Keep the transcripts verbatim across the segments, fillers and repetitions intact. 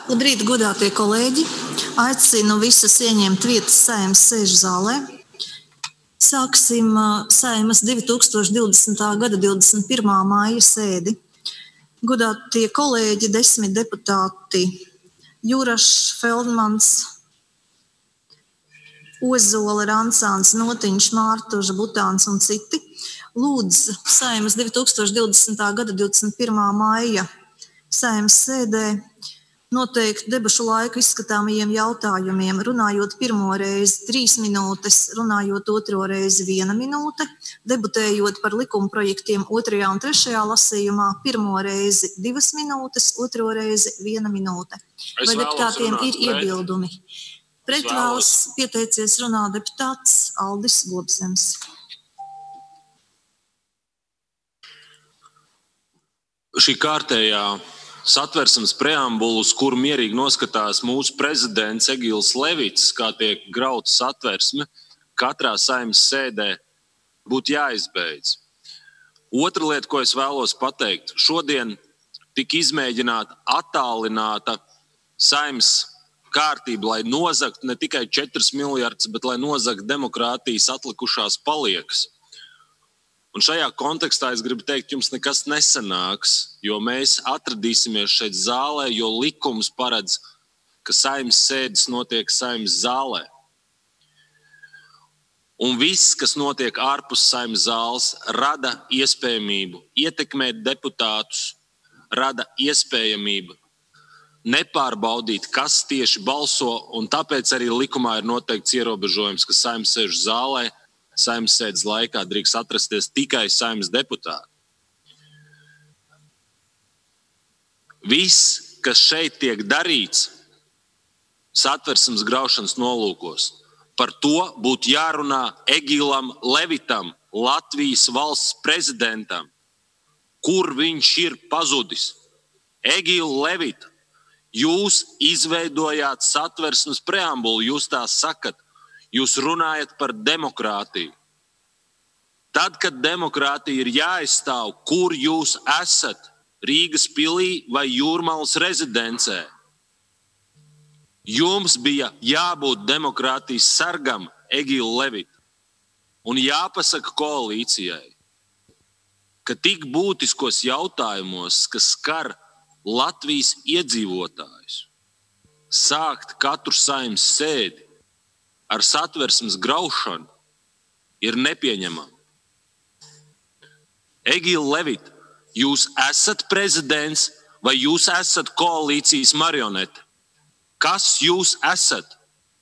Labrīt, godātie kolēģi! Aicinu visus ieņemt vietas Saeimas sēžu zālē. Sāksim Saeimas divi tūkstoši divdesmitā gada divdesmit pirmā māja sēdi. Godātie kolēģi, desmit deputāti Jurašs, Feldmans, Ozola, Rancāns, Notiņš, Mārtuža, Butāns un citi. Lūdzu, Saeimas divi tūkstoši divdesmitā gada divdesmit pirmā māja Saeimas sēdē noteikti debašu laiku izskatāmajiem jautājumiem, runājot pirmo reizi trīs minūtes, runājot otro reizi viena minūte, debatējot par likuma projektiem otrajā un trešajā lasījumā, pirmo reizi divas minūtes, otro reizi viena minūte. Vai deputātiem ir iebildumi? Pret vēlas pieteicies runā deputāts Aldis Gobzems. Šī kārtējā satversmes preambulu, uz kuru mierīgi noskatās mūsu prezidents Egils Levits, kā tiek grauta satversme, katrā Saeimas sēdē būtu jāizbeidz. Otra lieta, ko es vēlos pateikt, šodien tika izmēģināta attālināta Saeimas kārtība, lai nozagtu ne tikai četras miljardus, bet lai nozagtu demokrātijas atlikušās paliekas. Un šajā kontekstā es gribu teikt, jums nekas nesanāks, jo mēs atradīsimies šeit zālē, jo likums paredz, ka Saeimas sēdes notiek Saeimas zālē. Un viss, kas notiek ārpus Saeimas zāles, rada iespējamību ietekmēt deputātus, rada iespējamību nepārbaudīt, kas tieši balso, un tāpēc arī likumā ir noteikts ierobežojums, ka Saeimas sēžu zālē Saeimas sēdes laikā drīkst atrasties tikai Saeimas deputāti. Viss, kas šeit tiek darīts, satversmes graušanas nolūkos, par to būtu jārunā Egilam Levitam, Latvijas valsts prezidentam, kur viņš ir pazudis. Egil Levita, jūs izveidojāt satversmes preambulu, jūs tā sakat. Jūs runājat par demokrātiju. Tad, kad demokrātija ir jāaizstāv, kur jūs esat, Rīgas pilī vai Jūrmalas rezidencē, jums bija jābūt demokrātijas sargam, Egila Levita, un jāpasaka koalīcijai, ka tik būtiskos jautājumos, kas skar Latvijas iedzīvotājus, sākt katru Saeimas sēdi ar satversmes graušanu ir nepieņemama. Egil Levita, jūs esat prezidents vai jūs esat koalīcijas marionete? Kas jūs esat?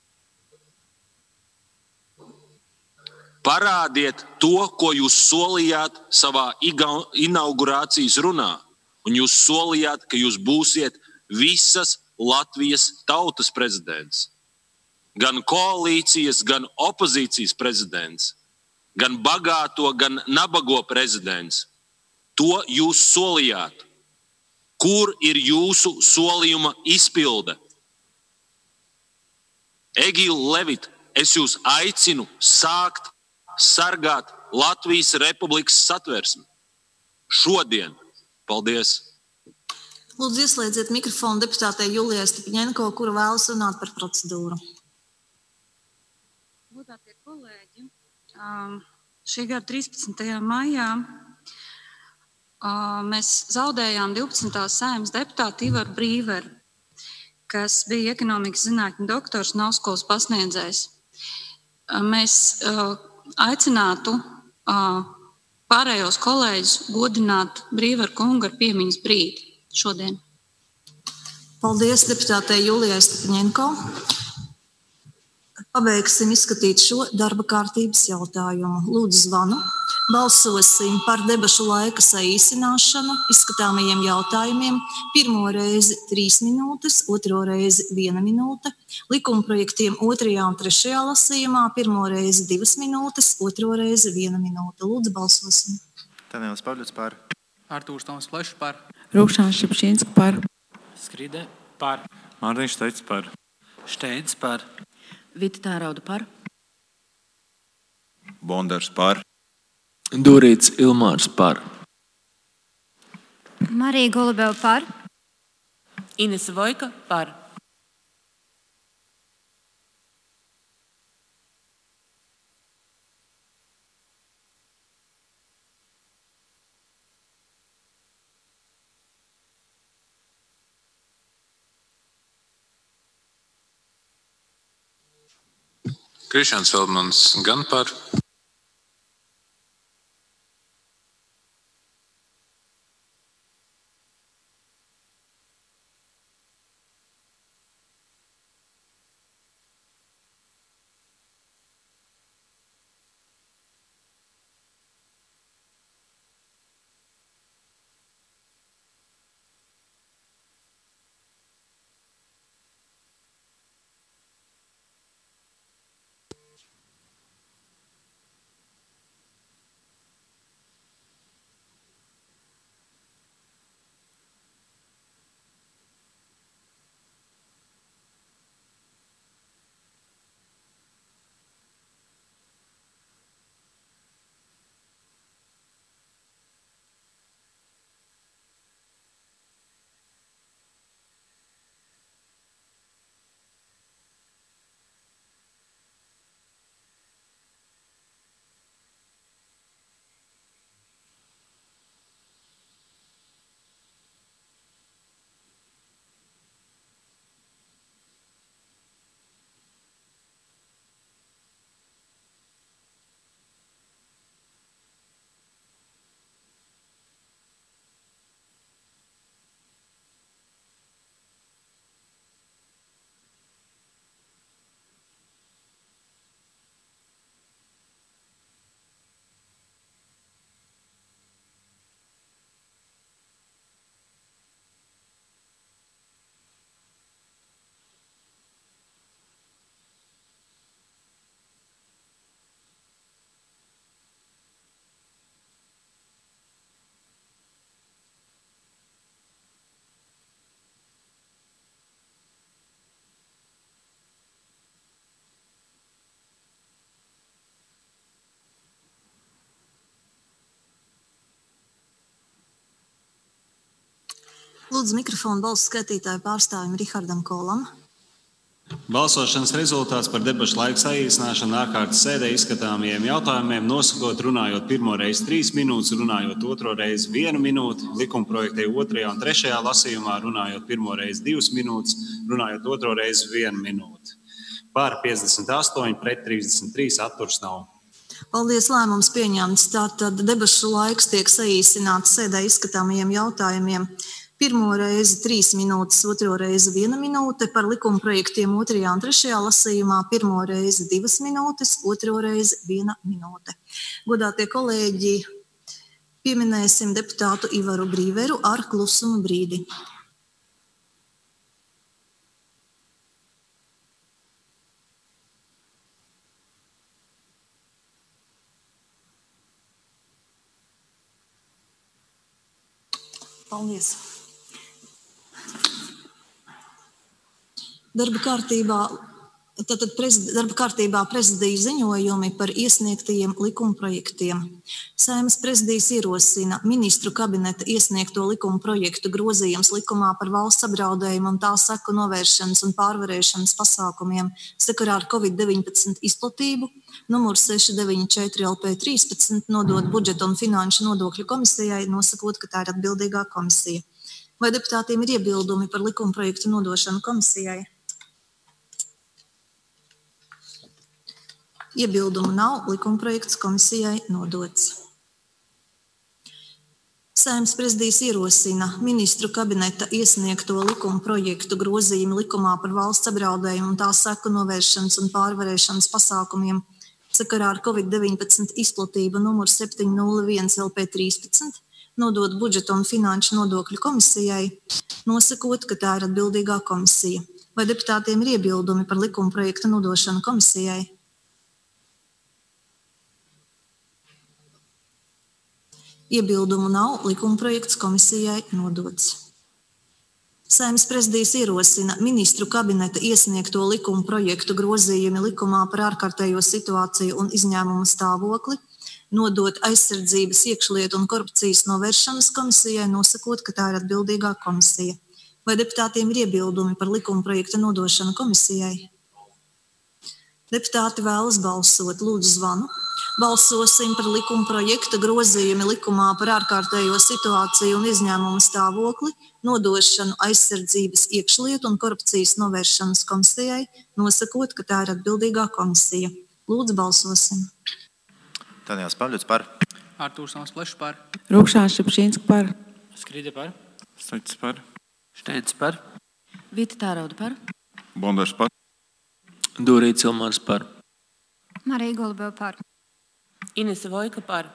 Parādiet to, ko jūs solījāt savā inaugurācijas runā. Un jūs solījāt, ka jūs būsiet visas Latvijas tautas prezidents. Gan koalīcijas, gan opozīcijas prezidents, gan bagāto, gan nabago prezidents. To jūs solījāt. Kur ir jūsu solījuma izpilde? Egil Levita, es jūs aicinu sākt sargāt Latvijas Republikas satversmi. Šodien. Paldies. Lūdzu, ieslēdziet mikrofonu deputātei Julijai Stepiņenko, kura vēlas runāt par procedūru. Godātie kolēģi, šī gada trīspadsmitajā maijā mēs zaudējām divpadsmitās Saeimas deputātu Ivaru Brīveru, kas bija ekonomikas zinātņu doktors un augstskolas pasniedzējs. Mēs aicinātu pārējos kolēģus godināt Brīveru kungu ar piemiņas brīdi šodien. Paldies deputātei Julijai Stepiņenko. Pabeigsim izskatīt šo darba kārtības jautājumu. Lūdzu zvanu. Balsosim par debašu laika saīsināšanu izskatāmajiem jautājumiem. Pirmo reizi trīs minūtes, otro reizi viena minūte. Likuma projektiem otrajā un trešajā lasījumā. Pirmo reizi divas minūtes, otro reizi viena minūte. Lūdzu, balsosim. Tanēlis Pavļots par. Artūrs Toms Plešs par. Rūkšāns Šipšīnska par. Skrīde par. Mārtiņš Steits par. Steins par. Vita Tērauda par. Bondars par. Durīts Ilmārs par. Marija Golubeva par. Inese Vojka par. Krišjāns Feldmans gan par. Lūdzu mikrofonu balsu skaitītāju pārstāvim Rihardam Kolam. Balsošanas rezultāts par debašu laiku saīsināšanu ārkārtas sēdē izskatāmajiem jautājumiem nosakot runājot pirmo reizi trīs minūtes, runājot otro reizi vienu minūti, likumprojektē otrajā un trešajā lasījumā runājot pirmo reizi divas minūtes, runājot otro reizi vienu minūti. Pār piecdesmit astoņi, pret trīsdesmit trīs, atturs nav. Paldies, lēmums pieņemts. Tātad debašu laiks tiek saīsināts sēdē izskatāmajiem jautājumiem. Pirmo reizi trīs minūtes, otro reizi viena minūte, par likuma projektiem otrajā un trešajā lasījumā pirmo reizi divas minūtes, otro reizi viena minūte. Godātie kolēģi, pieminēsim deputātu Ivaru Brīveru ar klusumu brīdi. Paldies. Darba kārtībā, tātad prezid, darba kārtībā prezidija ziņojumi par iesniegtajiem likumprojektiem. Saeimas prezidijas ierosina ministru kabineta iesniegto likumprojektu grozījums likumā par valsts apdraudējumu un tā seku novēršanas un pārvarēšanas pasākumiem sakarā ar covid deviņpadsmit izplatību, numur seši deviņi četri L P trīspadsmit, nodot budžeta un finanšu nodokļu komisijai, nosakot, ka tā ir atbildīgā komisija. Vai deputātiem ir iebildumi par likumprojektu nodošanu komisijai? Iebildumu nav, likumprojekts komisijai nodots. Saeimas prezidijas ierosina ministru kabineta iesniegto likumprojektu grozījumu likumā par valsts apdraudējumu un tā seku novēršanas un pārvarēšanas pasākumiem sakarā ar covid deviņpadsmit izplatību numur septiņi nulle viens L P trīspadsmit, nodot budžeta un finanšu nodokļu komisijai, nosakot, ka tā ir atbildīgā komisija. Vai deputātiem ir iebildumi par likumprojektu nodošanu komisijai? Iebildumu nav, likumprojekts komisijai nodots. Saeimas prezidijas ierosina ministru kabineta iesniegto likumprojektu grozījumi likumā par ārkārtējo situāciju un izņēmumu stāvokli, nodot aizsardzības, iekšlietu un korupcijas novēršanas komisijai, nosakot, ka tā ir atbildīgā komisija. Vai deputātiem ir iebildumi par likumprojekta nodošanu komisijai? Deputāti vēlas balsot. Lūdzu, zvanu. Balsosim par likumprojekta grozījumi likumā par ārkārtējo situāciju un izņēmumu stāvokli, nodošanu aizsardzības, iekšlietu un korupcijas novēršanas komisijai, nosakot, ka tā ir atbildīgā komisija. Lūdzu, balsosim. Daniels Pavļuts par. Artūrs Toms Plešs par. Rūkšāns Šipšīnska par. Skrīde par. Steits par. Šteids par. Vita Tārauda par. Bondars par. Dūrīts Ilmārs par. Marija Golubeva par. Inese Vojka par.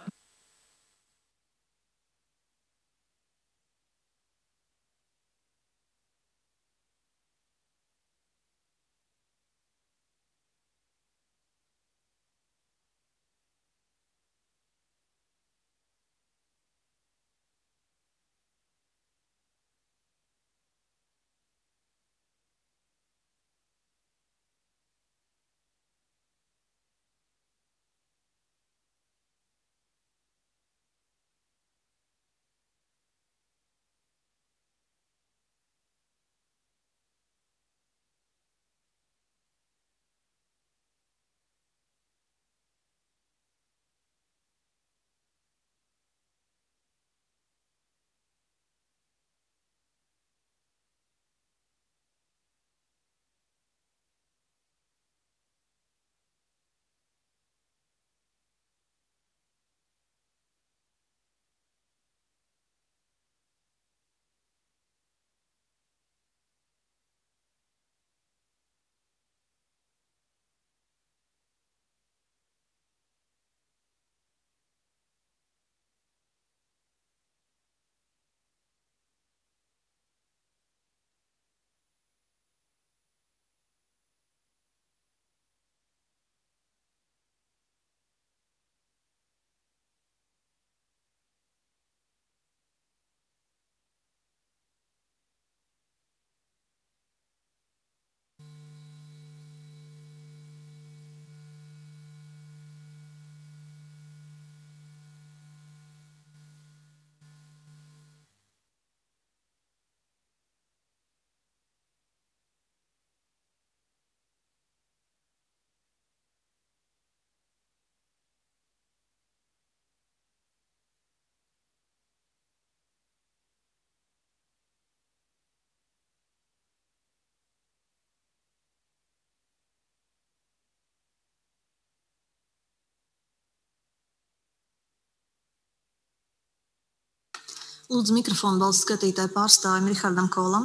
Lūdzu, mikrofonu balsu skatītāju pārstāvim Rihardam Kolam.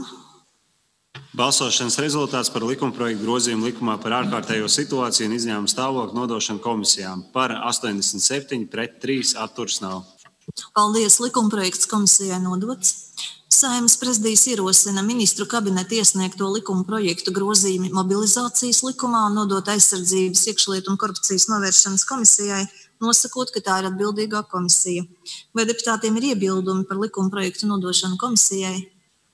Balsošanas rezultāts par likumprojektu grozījumu likumā par ārkārtējo situāciju un izņēmumu stāvokli nodošanu komisijām. Par astoņdesmit septiņi pret trīs atturas nav. Paldies, likumprojekts komisijai nodots. Saeimas prezidijs ierosina ministru kabineta iesniegto likumprojektu grozījumi mobilizācijas likumā un nodot aizsardzības, iekšlietu un korupcijas novēršanas komisijai, nosakot, ka tā ir atbildīgā komisija. Vai deputātiem ir iebildumi par likumprojektu nodošanu komisijai?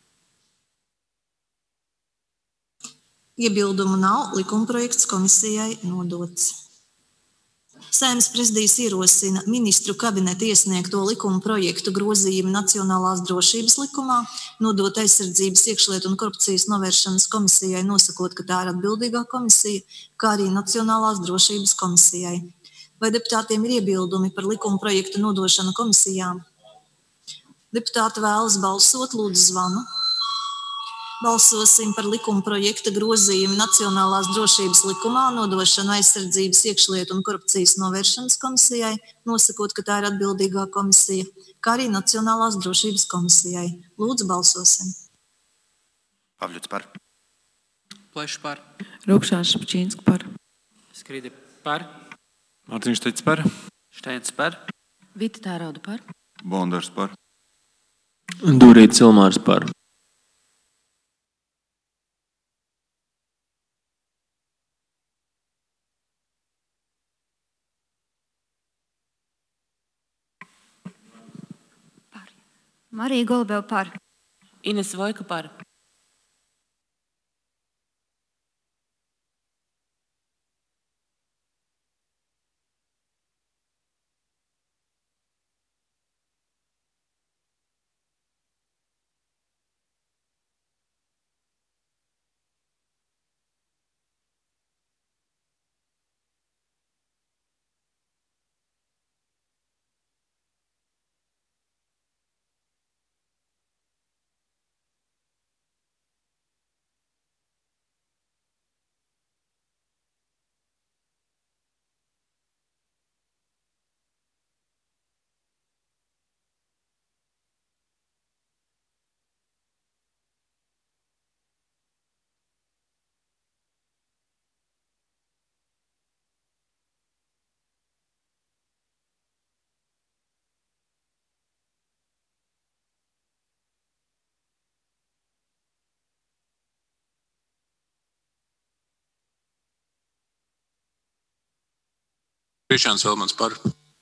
Iebildumu nav, likumprojekts komisijai nodots. Saeimas prezidijs ierosina ministru kabineta iesniegto likumprojektu grozījumu Nacionālās drošības likumā, nodot aizsardzības, iekšlietu un korupcijas novēršanas komisijai, nosakot, ka tā ir atbildīgā komisija, kā arī Nacionālās drošības komisijai. Vai deputātiem ir iebildumi par likumprojektu nodošanu komisijām? Deputāti vēlas balsot, lūdzu zvanu. Balsosim par likumprojekta grozījumu Nacionālās drošības likumā, nodošanu aizsardzības, iekšlietu un korupcijas novēršanas komisijai, nosakot, ka tā ir atbildīgā komisija, kā arī Nacionālās drošības komisijai. Lūdzu, balsosim. Pavļuts par. Plešs par. Rūkšāns Šipšīnska par. Skrīde par. Mārtiņš Steits par. Šteids par. Vita Tārauda par. Bondars par. Dūrīts Ilmārs par. Marija Golubeva par. Inese Vojka par. Krišjāns Velmans par.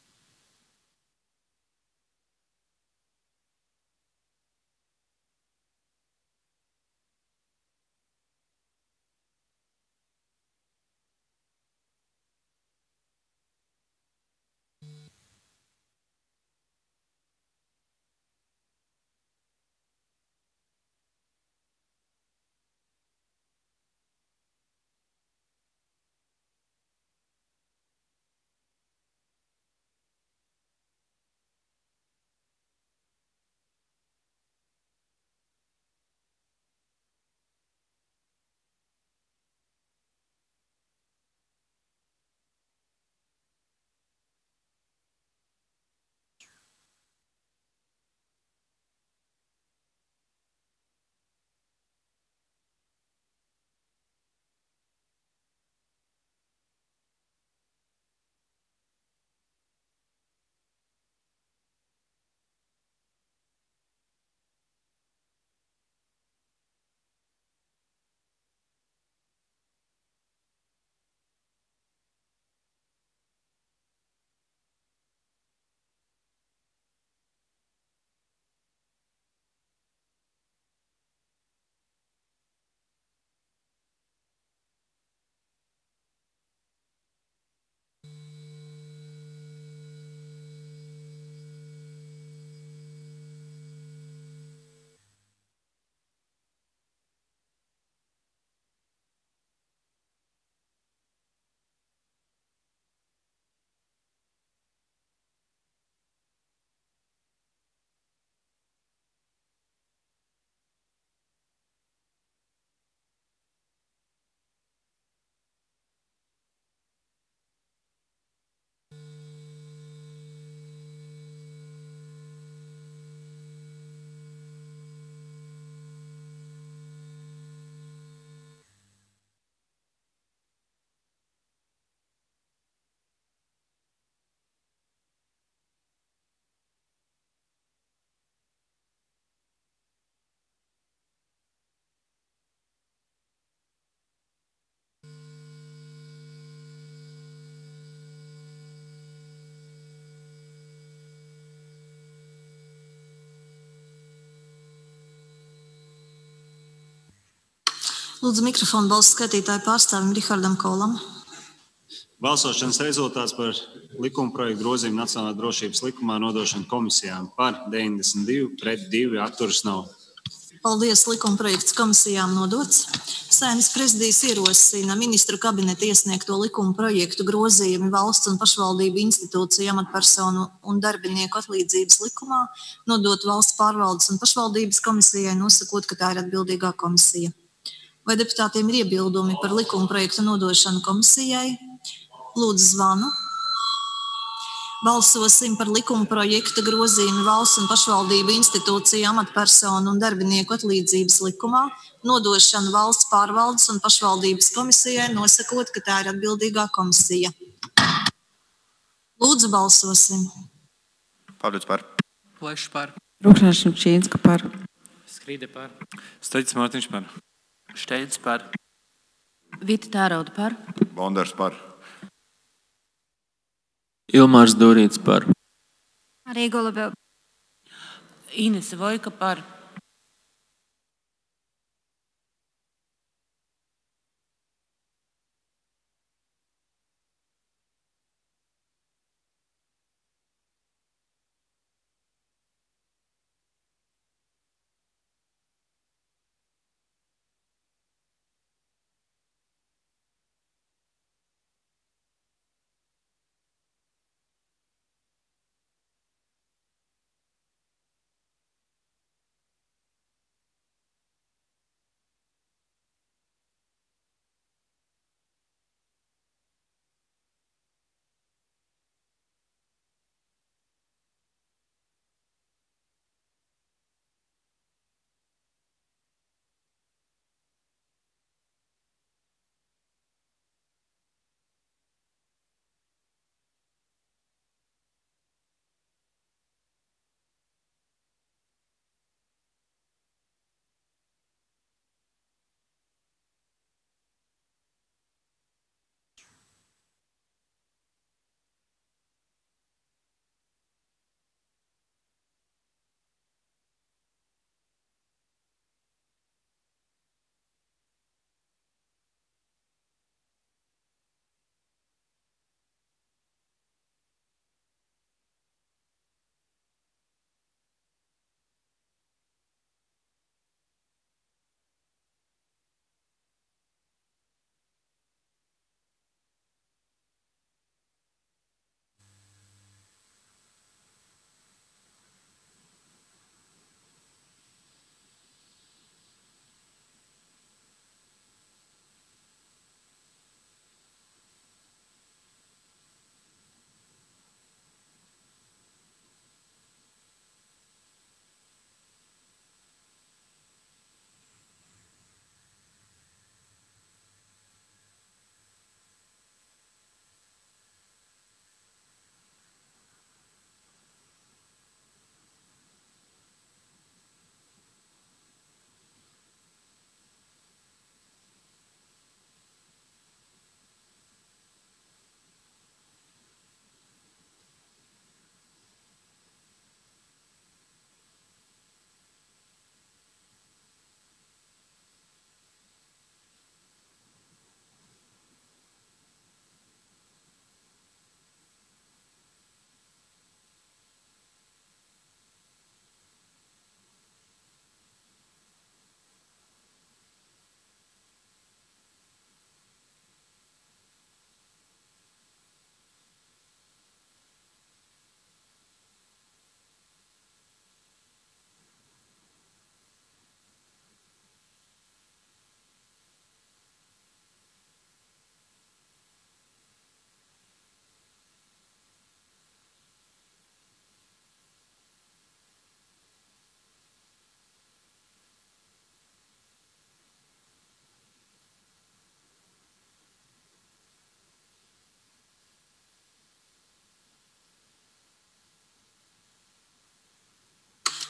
Lūdzu, mikrofonu balsu skaitītāju pārstāvim Rihardam Kolam. Balsošanas rezultāts par likuma projektu grozījumu Nacionālā drošības likumā nodošanu komisijām par deviņdesmit divi pret divi atturas nav. Paldies, likuma projekts komisijām nodots. Saeimas prezidijas ierosina ministru kabineta iesniegto likuma projektu grozījumi valsts un pašvaldību institūciju amatpersonu un darbinieku atlīdzības likumā nodot valsts pārvaldes un pašvaldības komisijai, nosakot, ka tā ir atbildīgā komisija. Vai deputātiem ir iebildumi par likuma projektu nodošanu komisijai? Lūdzu, zvanu. Balsosim par likuma projekta grozījumu valsts un pašvaldību institūciju amatpersonu un darbinieku atlīdzības likumā, nodošanu valsts pārvaldes un pašvaldības komisijai, nosakot, ka tā ir atbildīgā komisija. Lūdzu, balsosim. Pavļots par. Plešs par. Rukšāns Šučīnska par. Skrīde par. Steķis Mārtiņš par. Šteins par. Vita Tērauda par. Bondars par. Ilmārs Durīts par. Marija Golubeva. Inese Vojka par.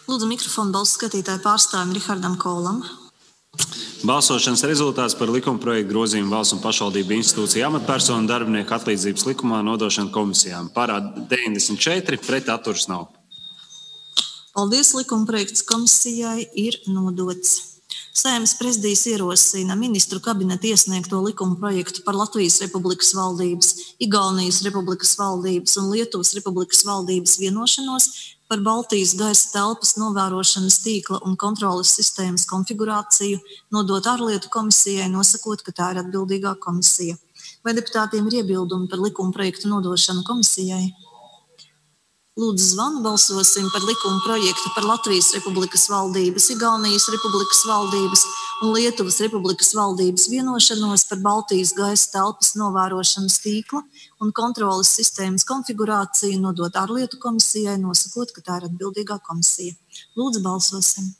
Lūdzu mikrofonu balsu skatītāju pārstāvim Rihardam Kolam. Balsošanas rezultāts par likumprojektu grozījumu valsts un pašvaldību institūciju amatpersonu darbinieku atlīdzības likumā nodošanu komisijām. Par deviņdesmit četri, pret atturas nav. Paldies, likumprojekts komisijai ir nodots. Saeimas prezidijs ierosina ministru kabineta iesniegto likuma projektu par Latvijas Republikas valdības, Igaunijas Republikas valdības un Lietuvas Republikas valdības vienošanos par Baltijas gaisa telpas novērošanas tīkla un kontroles sistēmas konfigurāciju nodot ārlietu komisijai, nosakot, ka tā ir atbildīgā komisija. Vai deputātiem ir iebildumi par likuma projektu nodošanu komisijai? Lūdzu zvanu, balsosim par likuma projektu par Latvijas Republikas valdības, Igaunijas Republikas valdības un Lietuvas Republikas valdības vienošanos par Baltijas gaisa telpas novērošanas tīkla un kontroles sistēmas konfigurāciju nodot ārlietu komisijai, nosakot, ka tā ir atbildīgā komisija. Lūdzu, balsosim.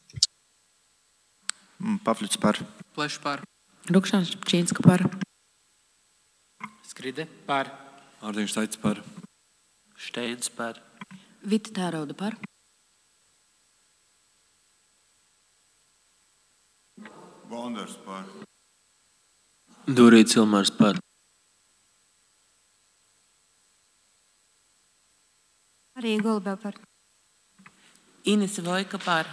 Pavļuts par. Plešs par. Rukšāns Čīnska par. Skride par. Mārtiņš Staits par. Šteins par. Vita Tērauda par. Bondars par. Durīts Ilmārs par. Marija Golubeva par. Inese Vojka par.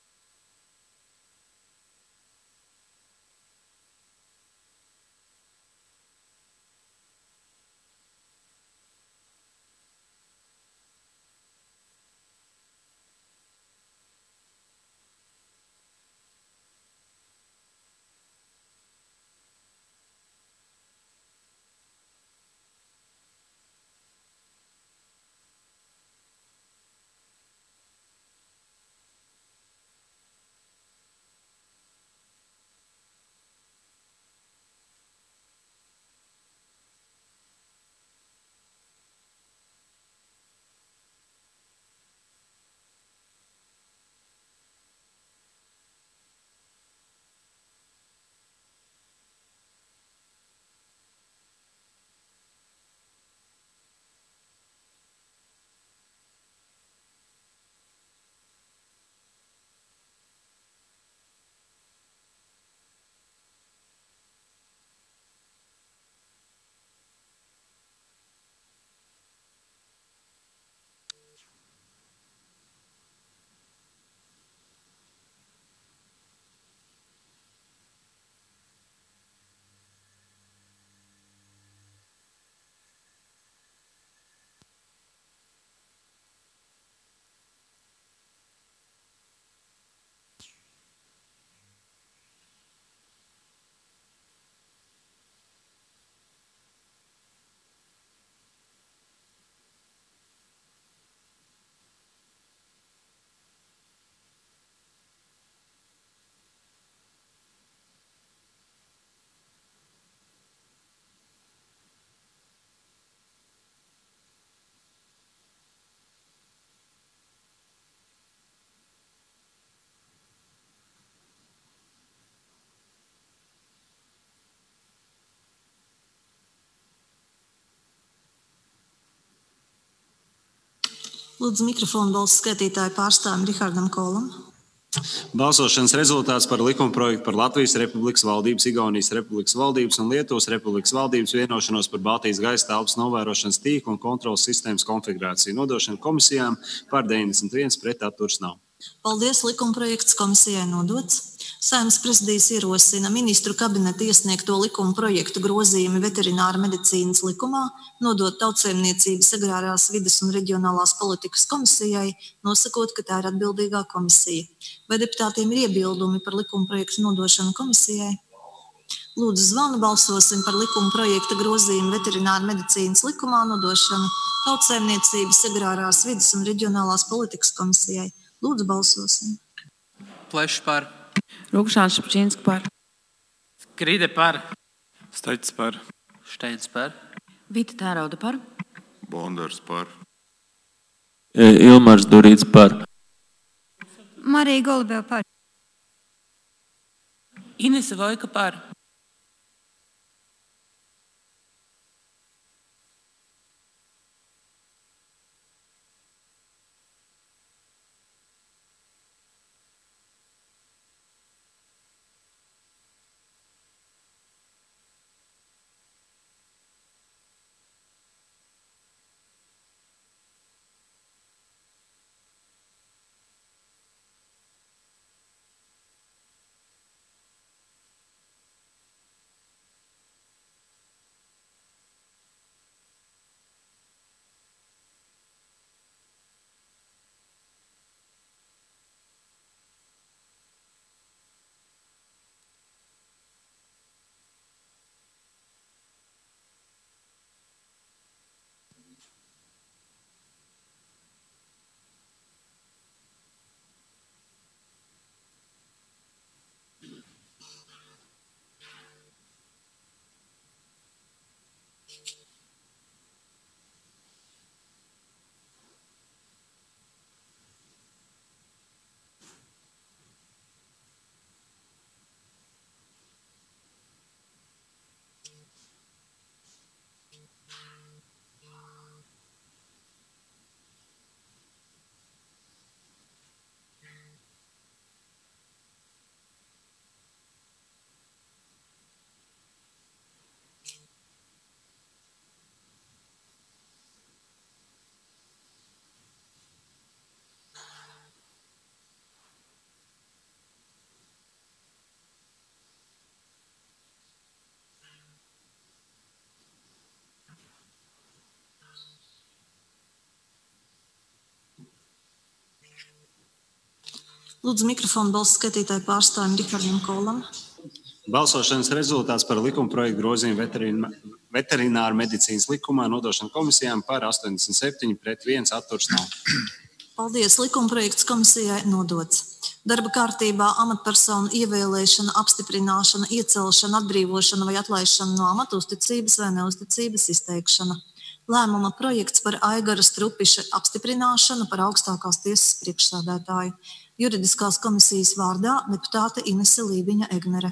Lūdzu mikrofonu balsu skatītāju pārstāvim Rihardam Kolam. Balsošanas rezultāts par likumprojektu par Latvijas Republikas valdības, Igaunijas Republikas valdības un Lietuvas Republikas valdības vienošanos par Baltijas gaisa telpas novērošanas tīklu un kontroles sistēmas konfigurāciju nodošanu komisijām par deviņdesmit viens, pret atturas nav. Paldies, likumprojekts komisijai nodots. Saeimas prezidijs ierosina ministru kabineta iesniegto likuma projektu grozījumi veterināra medicīnas likumā, nodot Tautsaimniecības, agrārās vides un reģionālās politikas komisijai, nosakot, ka tā ir atbildīgā komisija. Vai deputātiem ir iebildumi par likuma projektu nodošanu komisijai? Lūdzu zvanu, balsosim par likuma projekta grozījumu veterināra medicīnas likumā, nodošanu Tautsaimniecības, agrārās vides un reģionālās politikas komisijai. Lūdzu, balsosim. Plešs par. Rukšāns Čīnska par. Skride par. Staits par. Šteins par. Vita Tērauda par. Bondars par. Ilmārs Durīts par. Marija Golubeva par. Inese Vojka par. Lūdzu mikrofonu balsu skaitītāju pārstāvim Rihardam Kolam. Balsošanas rezultāts par likumprojektu grozījumu veterina, veterināru medicīnas likumā nodošanu komisijām par astoņdesmit septiņi pret viens atturs nav. Paldies, likumprojekts komisijai nodots. Darba kārtībā amatpersonu ievēlēšana, apstiprināšana, iecelšana, atbrīvošana vai atlaišana no amata, uzticības vai neuzticības izteikšana. Lēmuma projekts par Aigara Strupiša apstiprināšanu par augstākās tiesas priekšsēdētāju. Juridiskās komisijas vārdā deputāte Inese Lībiņa-Egnere.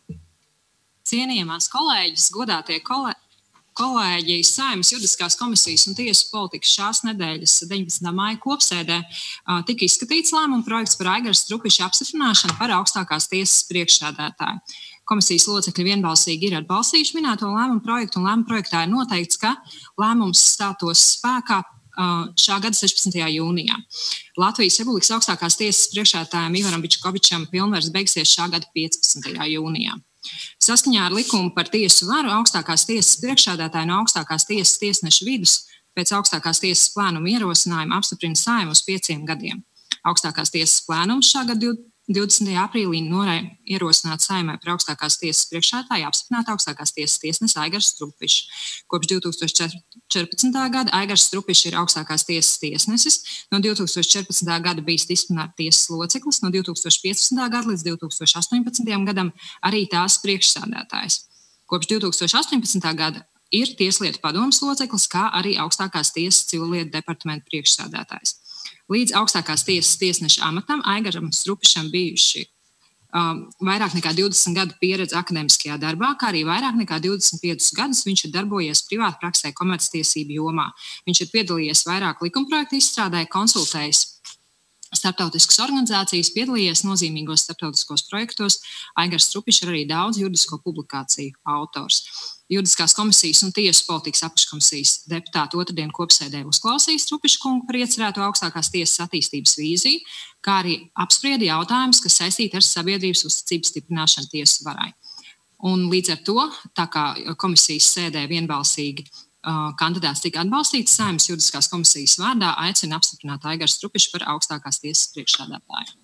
Cienījamās kolēģis, godātie kolē, kolēģi, Saeimas juridiskās komisijas un tiesu politikas šās nedēļas deviņpadsmitā māja kopsēdē tika izskatīts lēmuma projekts par Aigara Strupiša apstiprināšanu par augstākās tiesas priekšsēdētāju. Komisijas locekļi vienbalsīgi ir atbalstījuši minēto lēmumu projektu, un lēmuma projektā ir noteikts, ka lēmums stātos spēkā šā gada sešpadsmitajā jūnijā. Latvijas Republikas augstākās tiesas priekšsēdētājam Ivaram Bičkovičam pilnvaras beigsies šā gada piecpadsmitajā jūnijā. Saskaņā ar likumu par tiesu varu augstākās tiesas priekšsēdētāju no augstākās tiesas tiesneša vidus pēc augstākās tiesas plānuma ierosinājuma apstiprina Saeimu uz pieciem gadiem. Augstākās tiesas plānums šā gada divdesmitajā aprīlī norēja ierosināt Saeimai par augstākās tiesas priekšsēdētāju apstiprināt augstākās tiesas tiesnesi Aigars Strupišs. Kopš divtūkstoš četrpadsmitā gada Aigars Strupišs ir augstākās tiesas tiesnesis, no divtūkstoš četrpadsmitā gada bijis disciplināra tiesas loceklis, no divtūkstoš piecpadsmitā gada līdz divtūkstoš astoņpadsmitajam gadam arī tās priekšsēdētājs. Kopš divtūkstoš astoņpadsmitā gada ir Tieslietu padomes loceklis, kā arī augstākās tiesas civilietu departamenta priekšsēdētājs. Līdz augstākās tiesas tiesneša amatam Aigaram Strupišam bijuši um, vairāk nekā divdesmit gadu pieredze akadēmiskajā darbā, kā arī vairāk nekā divdesmit piecus gadus viņš ir darbojies privāta praksē komerctiesību jomā. Viņš ir piedalījies vairāk likumprojektu izstrādē, konsultējis starptautiskas organizācijas, piedalījies nozīmīgos starptautiskos projektos. Aigars Strupišs ir arī daudz juridisko publikāciju autors. Juridiskās komisijas un tiesu politikas apakškomisijas deputāti otrdien kopsēdē uzklausīja Strupiša kungu par iecerēto augstākās tiesas attīstības vīziju, kā arī apsprieda jautājumus, kas saistīti ar sabiedrības uzticības stiprināšanu tiesu varai. Un līdz ar to, tā kā komisijas sēdē vienbalsīgi uh, kandidāts tika atbalstīts, Saeimas juridiskās komisijas vārdā aicina apstiprināt Aigaru Strupišu par augstākās tiesas priekšsēdētāju.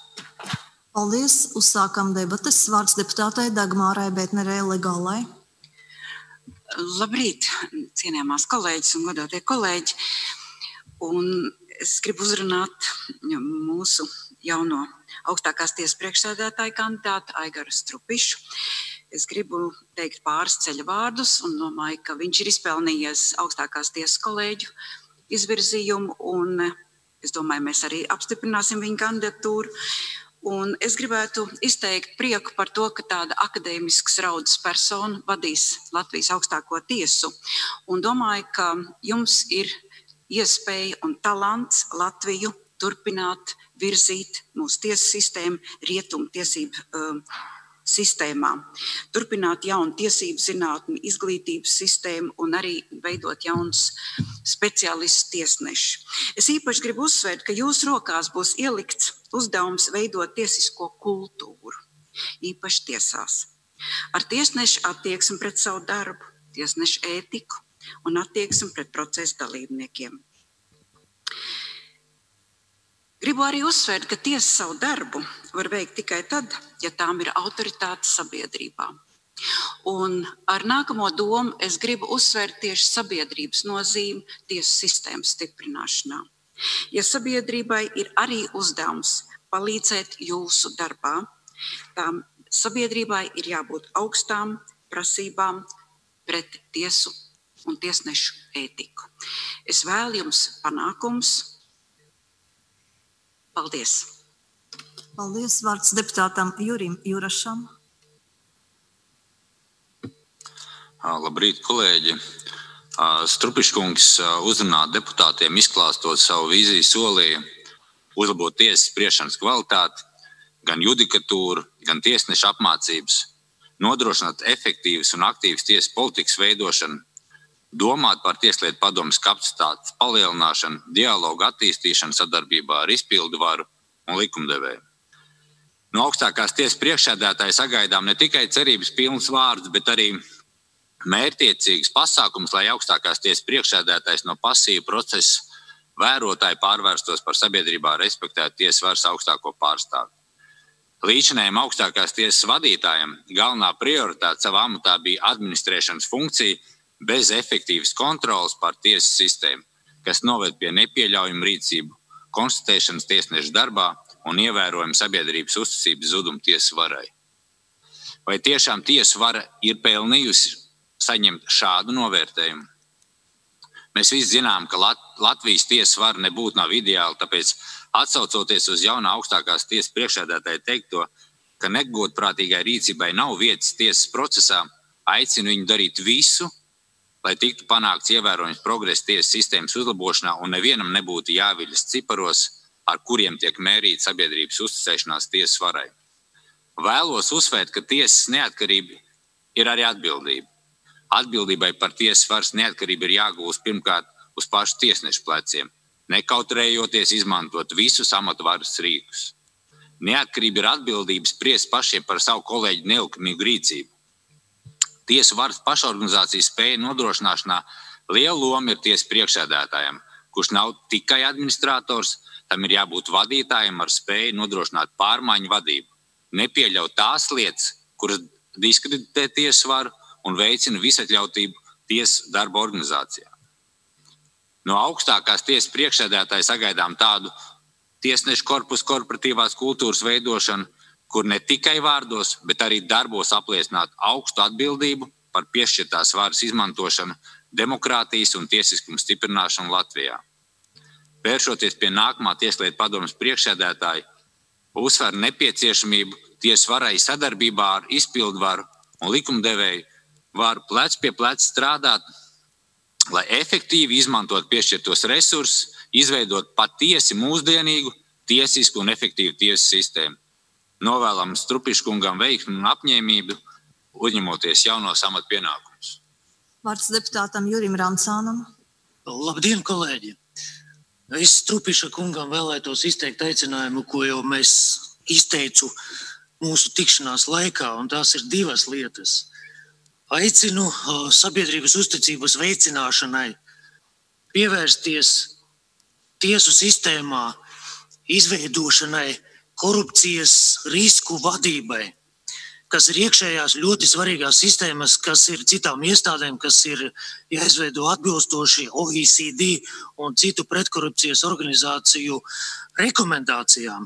Paldies, uzsākam debates. Vārds deputātei Dagmārai Bētnerei Legālai. Labrīt, cienījamās kolēģis un godātie kolēģi. Un es gribu uzrunāt mūsu jauno augstākās tiesas priekšsēdētāju kandidātu Aigaru Strupišu. Es gribu teikt pāris ceļa vārdus un domāju, ka viņš ir izpelnījies augstākās tiesas kolēģu izvirzījumu, un es domāju, mēs arī apstiprināsim viņa kandidatūru. Un es gribētu izteikt prieku par to, ka tāda akadēmiskas raudas persona vadīs Latvijas augstāko tiesu. Un domāju, ka jums ir iespēja un talants Latviju turpināt virzīt mūsu tiesu sistēmu rietumu tiesību uh, sistēmā. Turpināt jaunu tiesību zinātni, izglītības sistēmu un arī veidot jaunus speciālistus tiesnešus. Es īpaši gribu uzsvērt, ka jūsu rokās būs ielikts uzdevums veidot tiesisko kultūru, īpaši tiesās. Ar tiesnešu attieksmi pret savu darbu, tiesnešu ētiku un attieksmi pret procesa dalībniekiem. Gribu arī uzsvērt, ka tiesa savu darbu var veikt tikai tad, ja tām ir autoritāte sabiedrībā. Un ar nākamo domu es gribu uzsvērt tieši sabiedrības nozīmi tiesu sistēmas stiprināšanā. Ja sabiedrībai ir arī uzdevums palīdzēt jūsu darbā, tām sabiedrībai ir jābūt augstām prasībām pret tiesu un tiesnešu ētiku. Es vēlu jums panākums. Paldies! Paldies! Vārds deputātam Jurim Jurašam. Labrīt, kolēģi! Strupiškungs uzrunā deputātiem, izklāstot savu vīziju, solīja uzlabot tiesas spriešanas kvalitāti, gan judikatūru, gan tiesnešu apmācības, nodrošināt efektīvas un aktīvas tiesas politikas veidošanu, domāt par Tieslietu padomes kapacitātes palielināšanu, dialogu attīstīšanu sadarbībā ar izpildu varu un likumdevēju. No augstākās tiesas priekšsēdētāja sagaidām ne tikai cerības pilns vārds, bet arī mērķtiecīgs pasākums, lai augstākās tiesas priekšsēdētājs no pasīva procesa vērotāji pārvērstos par sabiedrībā respektētu tiesas varas augstāko pārstāvi. Līdzinējiem augstākās tiesas vadītājiem galvenā prioritāte savā amatā bija administrēšanas funkcija bez efektīvas kontrolas pār tiesas sistēmu, kas noved pie nepieļaujumu rīcību, konstatēšanas tiesneša darbā un ievērojumu sabiedrības uzticības zudumu tiesas varai. Vai tiešām tiesa vara ir pelnījusi saņemt šādu novērtējumu? Mēs visi zinām, ka Lat- Latvijas tiesas vara nebūtu nav ideāla, tāpēc atsaucoties uz jaunā augstākās tiesas priekšsēdētāja teikto, ka negodprātīgai rīcībai nav vietas tiesas procesā, aicinu viņu darīt visu, lai tiktu panākts ievērojams progress tiesas sistēmas uzlabošanā un nevienam nebūtu jāviļas ciparos, ar kuriem tiek mērīta sabiedrības uzticēšanās tiesas varai. Vēlos uzsvērt, ka tiesas neatkarība ir arī atbildība. Atbildībai par tiesas varas neatkarību ir jāgūst pirmkārt uz pašu tiesnešu pleciem, nekautrējoties izmantot visus amatvaras rīkus. Neatkarība ir atbildības spriest pašiem par savu kolēģu nelikumīgu rīcību. Tiesu varas pašorganizācijas spēja nodrošināšanā liela loma ir tiesas priekšsēdētājam, kurš nav tikai administrators, tam ir jābūt vadītājam ar spēju nodrošināt pārmaiņu vadību, nepieļaut tās lietas, kuras diskreditē tiesu varu un veicina visatļautību tiesas darba organizācijā. No augstākās tiesas priekšsēdētāja sagaidām tādu tiesnešu korpusu korporatīvās kultūras veidošanu, kur ne tikai vārdos, bet arī darbos apliecināt augstu atbildību par piešķirtās varas izmantošanu, demokrātijas un tiesiskuma stiprināšanu Latvijā. Vēršoties pie nākamā tieslietu padomes priekšsēdētāja, uzsver nepieciešamību tiesas varai sadarbībā ar izpildvaru un likumdevēju varu plec pie plec strādāt, lai efektīvi izmantot piešķirtos resursus, izveidot patiesi mūsdienīgu, tiesisku un efektīvu tiesu sistēmu. Novēlam Strupiškungam veiksmi un apņēmību, uzņemoties jaunos amata pienākumus. Vārds deputātam Jurim Rancānam. Labdien, kolēģi! Es Strupiša kungam vēlētos izteikt aicinājumu, ko jau mēs izteicu mūsu tikšanās laikā, un tās ir divas lietas. Aicinu uh, sabiedrības uzticības veicināšanai pievērsties tiesu sistēmā izveidošanai korupcijas risku vadībai, kas ir iekšējās ļoti svarīgās sistēmas, kas ir citām iestādēm, kas ir jāizveido atbilstoši O E C D un citu pretkorupcijas organizāciju rekomendācijām,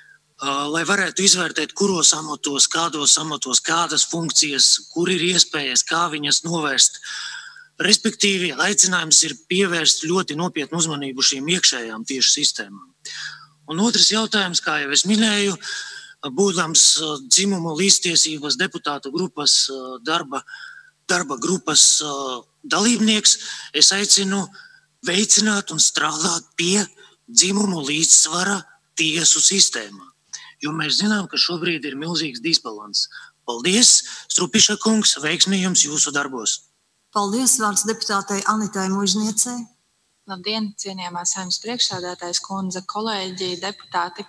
lai varētu izvērtēt, kuros amatos, kādos amatos, kādas funkcijas, kur ir iespējas, kā viņas novērst. Respektīvi, aicinājums ir pievērst ļoti nopietnu uzmanību šīm iekšējām tiešu sistēmām. Un otrs jautājums, kā jau es minēju, būdams dzimumu līdztiesības deputātu grupas darba, darba grupas dalībnieks, es aicinu veicināt un strādāt pie dzimumu līdzsvara tiesu sistēmā. Jo mēs zinām, ka šobrīd ir milzīgs disbalans. Paldies, Strupiša kungs, veiksmi jums jūsu darbos. Paldies, vārds deputātei Anitai Mužniecei. Labdien, cienījamā Saeimas priekšsēdētājas kundze, kolēģi, deputāti.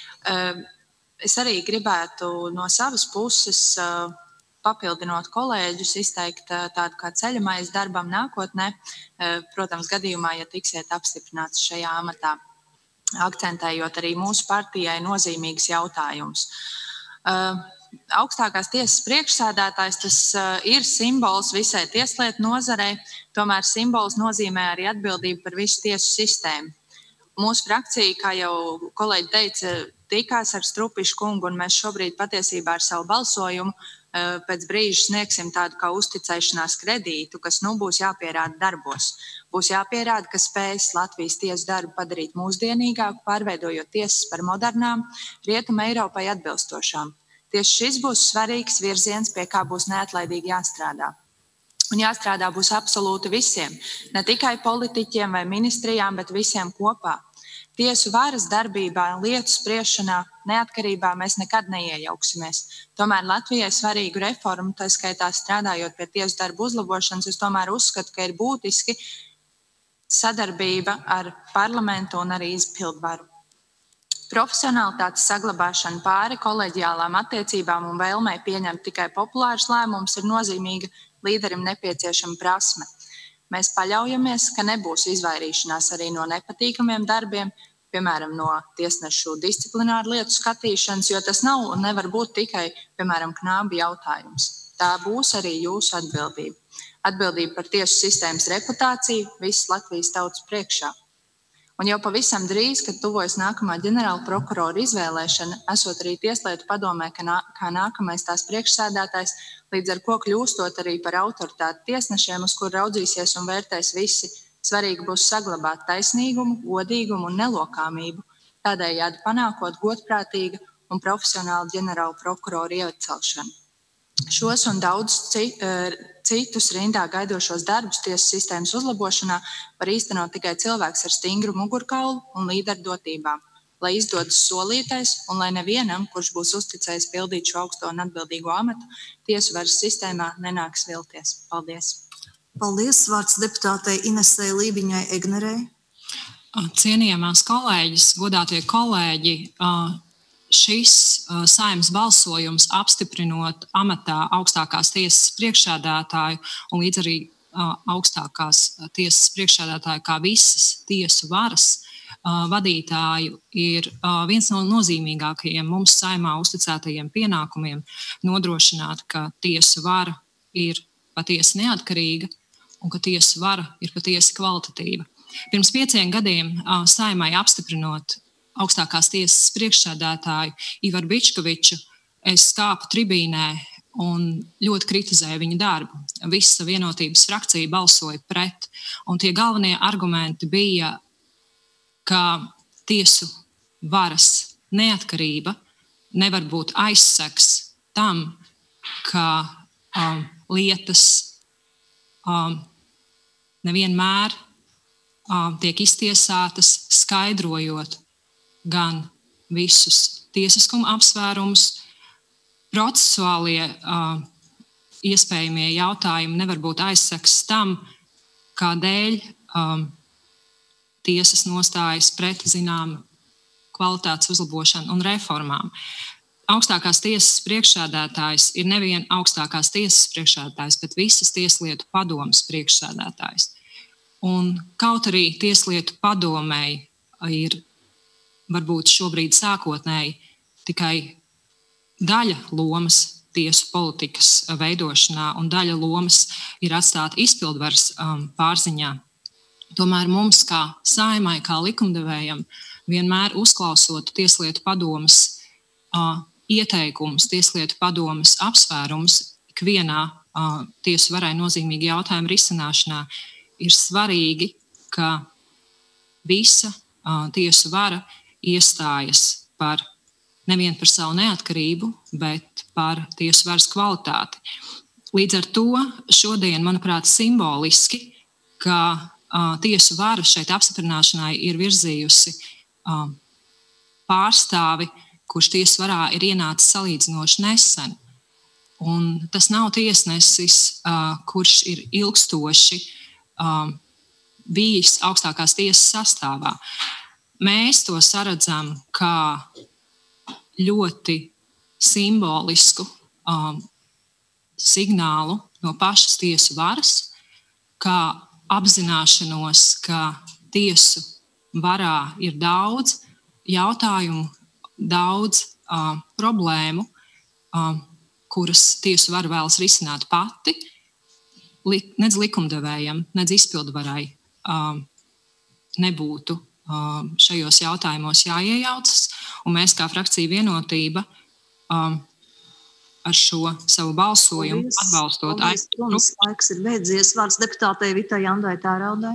Es arī gribētu no savas puses, papildinot kolēģus, izteikt tādu kā ceļamais darbam nākotnē, protams, gadījumā, ja tiksiet apstiprināts šajā amatā, akcentējot arī mūsu partijai nozīmīgs jautājums. Augstākās tiesas priekšsēdētājs, tas ir simbols visai tieslietu nozarei, tomēr simbols nozīmē arī atbildību par visu tiesu sistēmu. Mūsu frakcija, kā jau kolēģi teica, tikās ar Strupišu kungu, un mēs šobrīd patiesībā ar savu balsojumu pēc brīža sniegsim tādu kā uzticēšanās kredītu, kas nu būs jāpierāda darbos. Būs jāpierāda, ka spējas Latvijas tiesu darbu padarīt mūsdienīgāku, pārveidojot tiesas par modernām, Rietuma Eiropai atbilstošām. Tieši šis būs svarīgs virziens, pie kā būs neatlaidīgi jāstrādā. Un jāstrādā būs absolūti visiem, ne tikai politiķiem vai ministrijām, bet visiem kopā. Tiesu varas darbībā, lietu spriešanā, neatkarībā mēs nekad neiejauksimies. Tomēr Latvijai svarīgu reformu, tā skaitā strādājot pie tiesu darbu uzlabošanas, es tomēr uzskatu, ka ir būtiski sadarbība ar parlamentu un arī izpildvaru. Profesionalitātes saglabāšana pāri koleģiālām attiecībām un vēlmei pieņemt tikai populārus lēmumus ir nozīmīga līderim nepieciešama prasme. mēs paļaujamies, ka nebūs izvairīšanās arī no nepatīkamiem darbiem, piemēram, no tiesnešu disciplināru lietu skatīšanas, jo tas nav un nevar būt tikai, piemēram, knābi jautājums. Tā būs arī jūsu atbildība. Atbildība par tiesu sistēmas reputāciju visas Latvijas tautas priekšā. Un jau pavisam drīz, kad tuvojas nākamā ģenerāla prokurora izvēlēšana, esot arī Tieslietu padomē kā nākamais tās priekšsēdētājs, līdz ar ko kļūstot arī par autoritāti tiesnešiem, uz kur raudzīsies un vērtēs visi, svarīgi būs saglabāt taisnīgumu, godīgumu un nelokāmību, tādējādi panākot godprātīga un profesionāla ģenerāla prokurora iecelšanu. Šos un daudzus citus rindā gaidošos darbus tiesas sistēmas uzlabošanā var īstenot tikai cilvēks ar stingru mugurkaulu un līderdotībām, lai izdodas solītais un lai nevienam, kurš būs uzticējis pildīt šo augsto un atbildīgo amatu, tiesu varas sistēmā nenāks vilties. Paldies! Paldies! Vārds deputātei Inesei Lībiņai Egnerei. Cienījamās kolēģis, godātie kolēģi, šis Saeimas balsojums apstiprinot amatā augstākās tiesas priekšsēdētāju un līdz arī augstākās tiesas priekšsēdētāju kā visas tiesu varas vadītāju ir viens no nozīmīgākajiem mums Saeimā uzticētajiem pienākumiem nodrošināt, ka tiesu vara ir patiesi neatkarīga un ka tiesu vara ir patiesi kvalitatīva. Pirms pieciem gadiem Saeimai apstiprinot augstākās tiesas priekšsēdētāju Ivaru Bičkoviču, es kāpu tribīnē un ļoti kritizēju viņa darbu. Visa Vienotības frakcija balsoja pret, un tie galvenie argumenti bija, ka tiesu varas neatkarība nevar būt aizseks tam, ka um, lietas um, nevienmēr um, tiek iztiesātas skaidrojot gan visus tiesiskuma apsvērumus, procesuālie uh, iespējamie jautājumi nevar būt aizseks tam, kādēļ um, tiesas nostājas pret zinām kvalitātes uzlabošanu un reformām. Augstākās tiesas priekšsēdētājs ir nevien augstākās tiesas priekšsēdētājs, bet visas tieslietu padomes priekšsēdētājs. Un kaut arī tieslietu padomei ir varbūt šobrīd sākotnēji tikai daļa lomas tiesu politikas veidošanā un daļa lomas ir atstāta izpildvaras um, pārziņā. Tomēr mums kā Saeimai, kā likumdevējam, vienmēr uzklausot tieslietu padomes uh, ieteikumus, tieslietu padomes apsvērumus, ikvienā uh, tiesu varai nozīmīgi jautājumu risināšanā, ir svarīgi, ka visa uh, tiesu vara iestājas par nevien par savu neatkarību, bet par tiesu varas kvalitāti. Līdz ar to šodien, manuprāt, simboliski, ka uh, tiesu vara šeit apstiprināšanai ir virzījusi uh, pārstāvi, kurš tiesu varā ir ienācis salīdzinoši nesen. Un tas nav tiesnesis, uh, kurš ir ilgstoši uh, bijis augstākās tiesas sastāvā. Mēs to saredzam kā ļoti simbolisku um, signālu no pašas tiesu varas, kā apzināšanos, ka tiesu varā ir daudz jautājumu, daudz um, problēmu, um, kuras tiesu vara vēlas risināt pati, li, nedz likumdevējam, nedz izpildvarai um, nebūtu šajos jautājumos jāiejaucas, un mēs kā frakcija Vienotība um, ar šo savu balsojumu paldies, atbalstot. Paldies, Paldies, laiks ir beidzies. Vārds deputātei Vitai Jandai Tēraudai.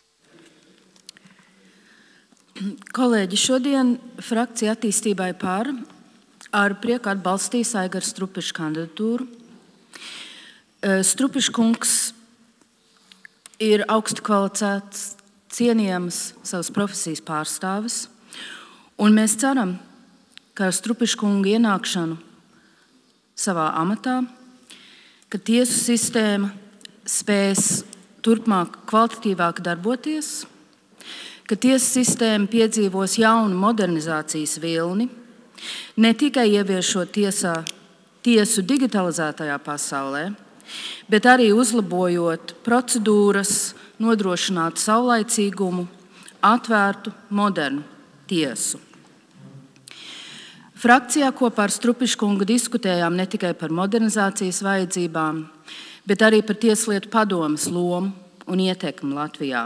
Kolēģi, šodien frakcija attīstībai par ar prieku atbalstīs Aigaru Strupišu kandidatūru. Strupišs kungs ir augstu kvalificēts, cienījams savas profesijas pārstāvis, un mēs ceram, ka ar Strupiša kunga ienākšanu savā amatā, ka tiesu sistēma spēs turpmāk kvalitatīvāk darboties, ka tiesu sistēma piedzīvos jaunu modernizācijas vilni, ne tikai ieviešot tiesā, tiesu digitalizētajā pasaulē, bet arī uzlabojot procedūras, nodrošināt saulaicīgumu, atvērtu, modernu tiesu. Frakcijā kopā ar Strupiša kungu diskutējām ne tikai par modernizācijas vajadzībām, bet arī par Tieslietu padomes lomu un ietekmi Latvijā.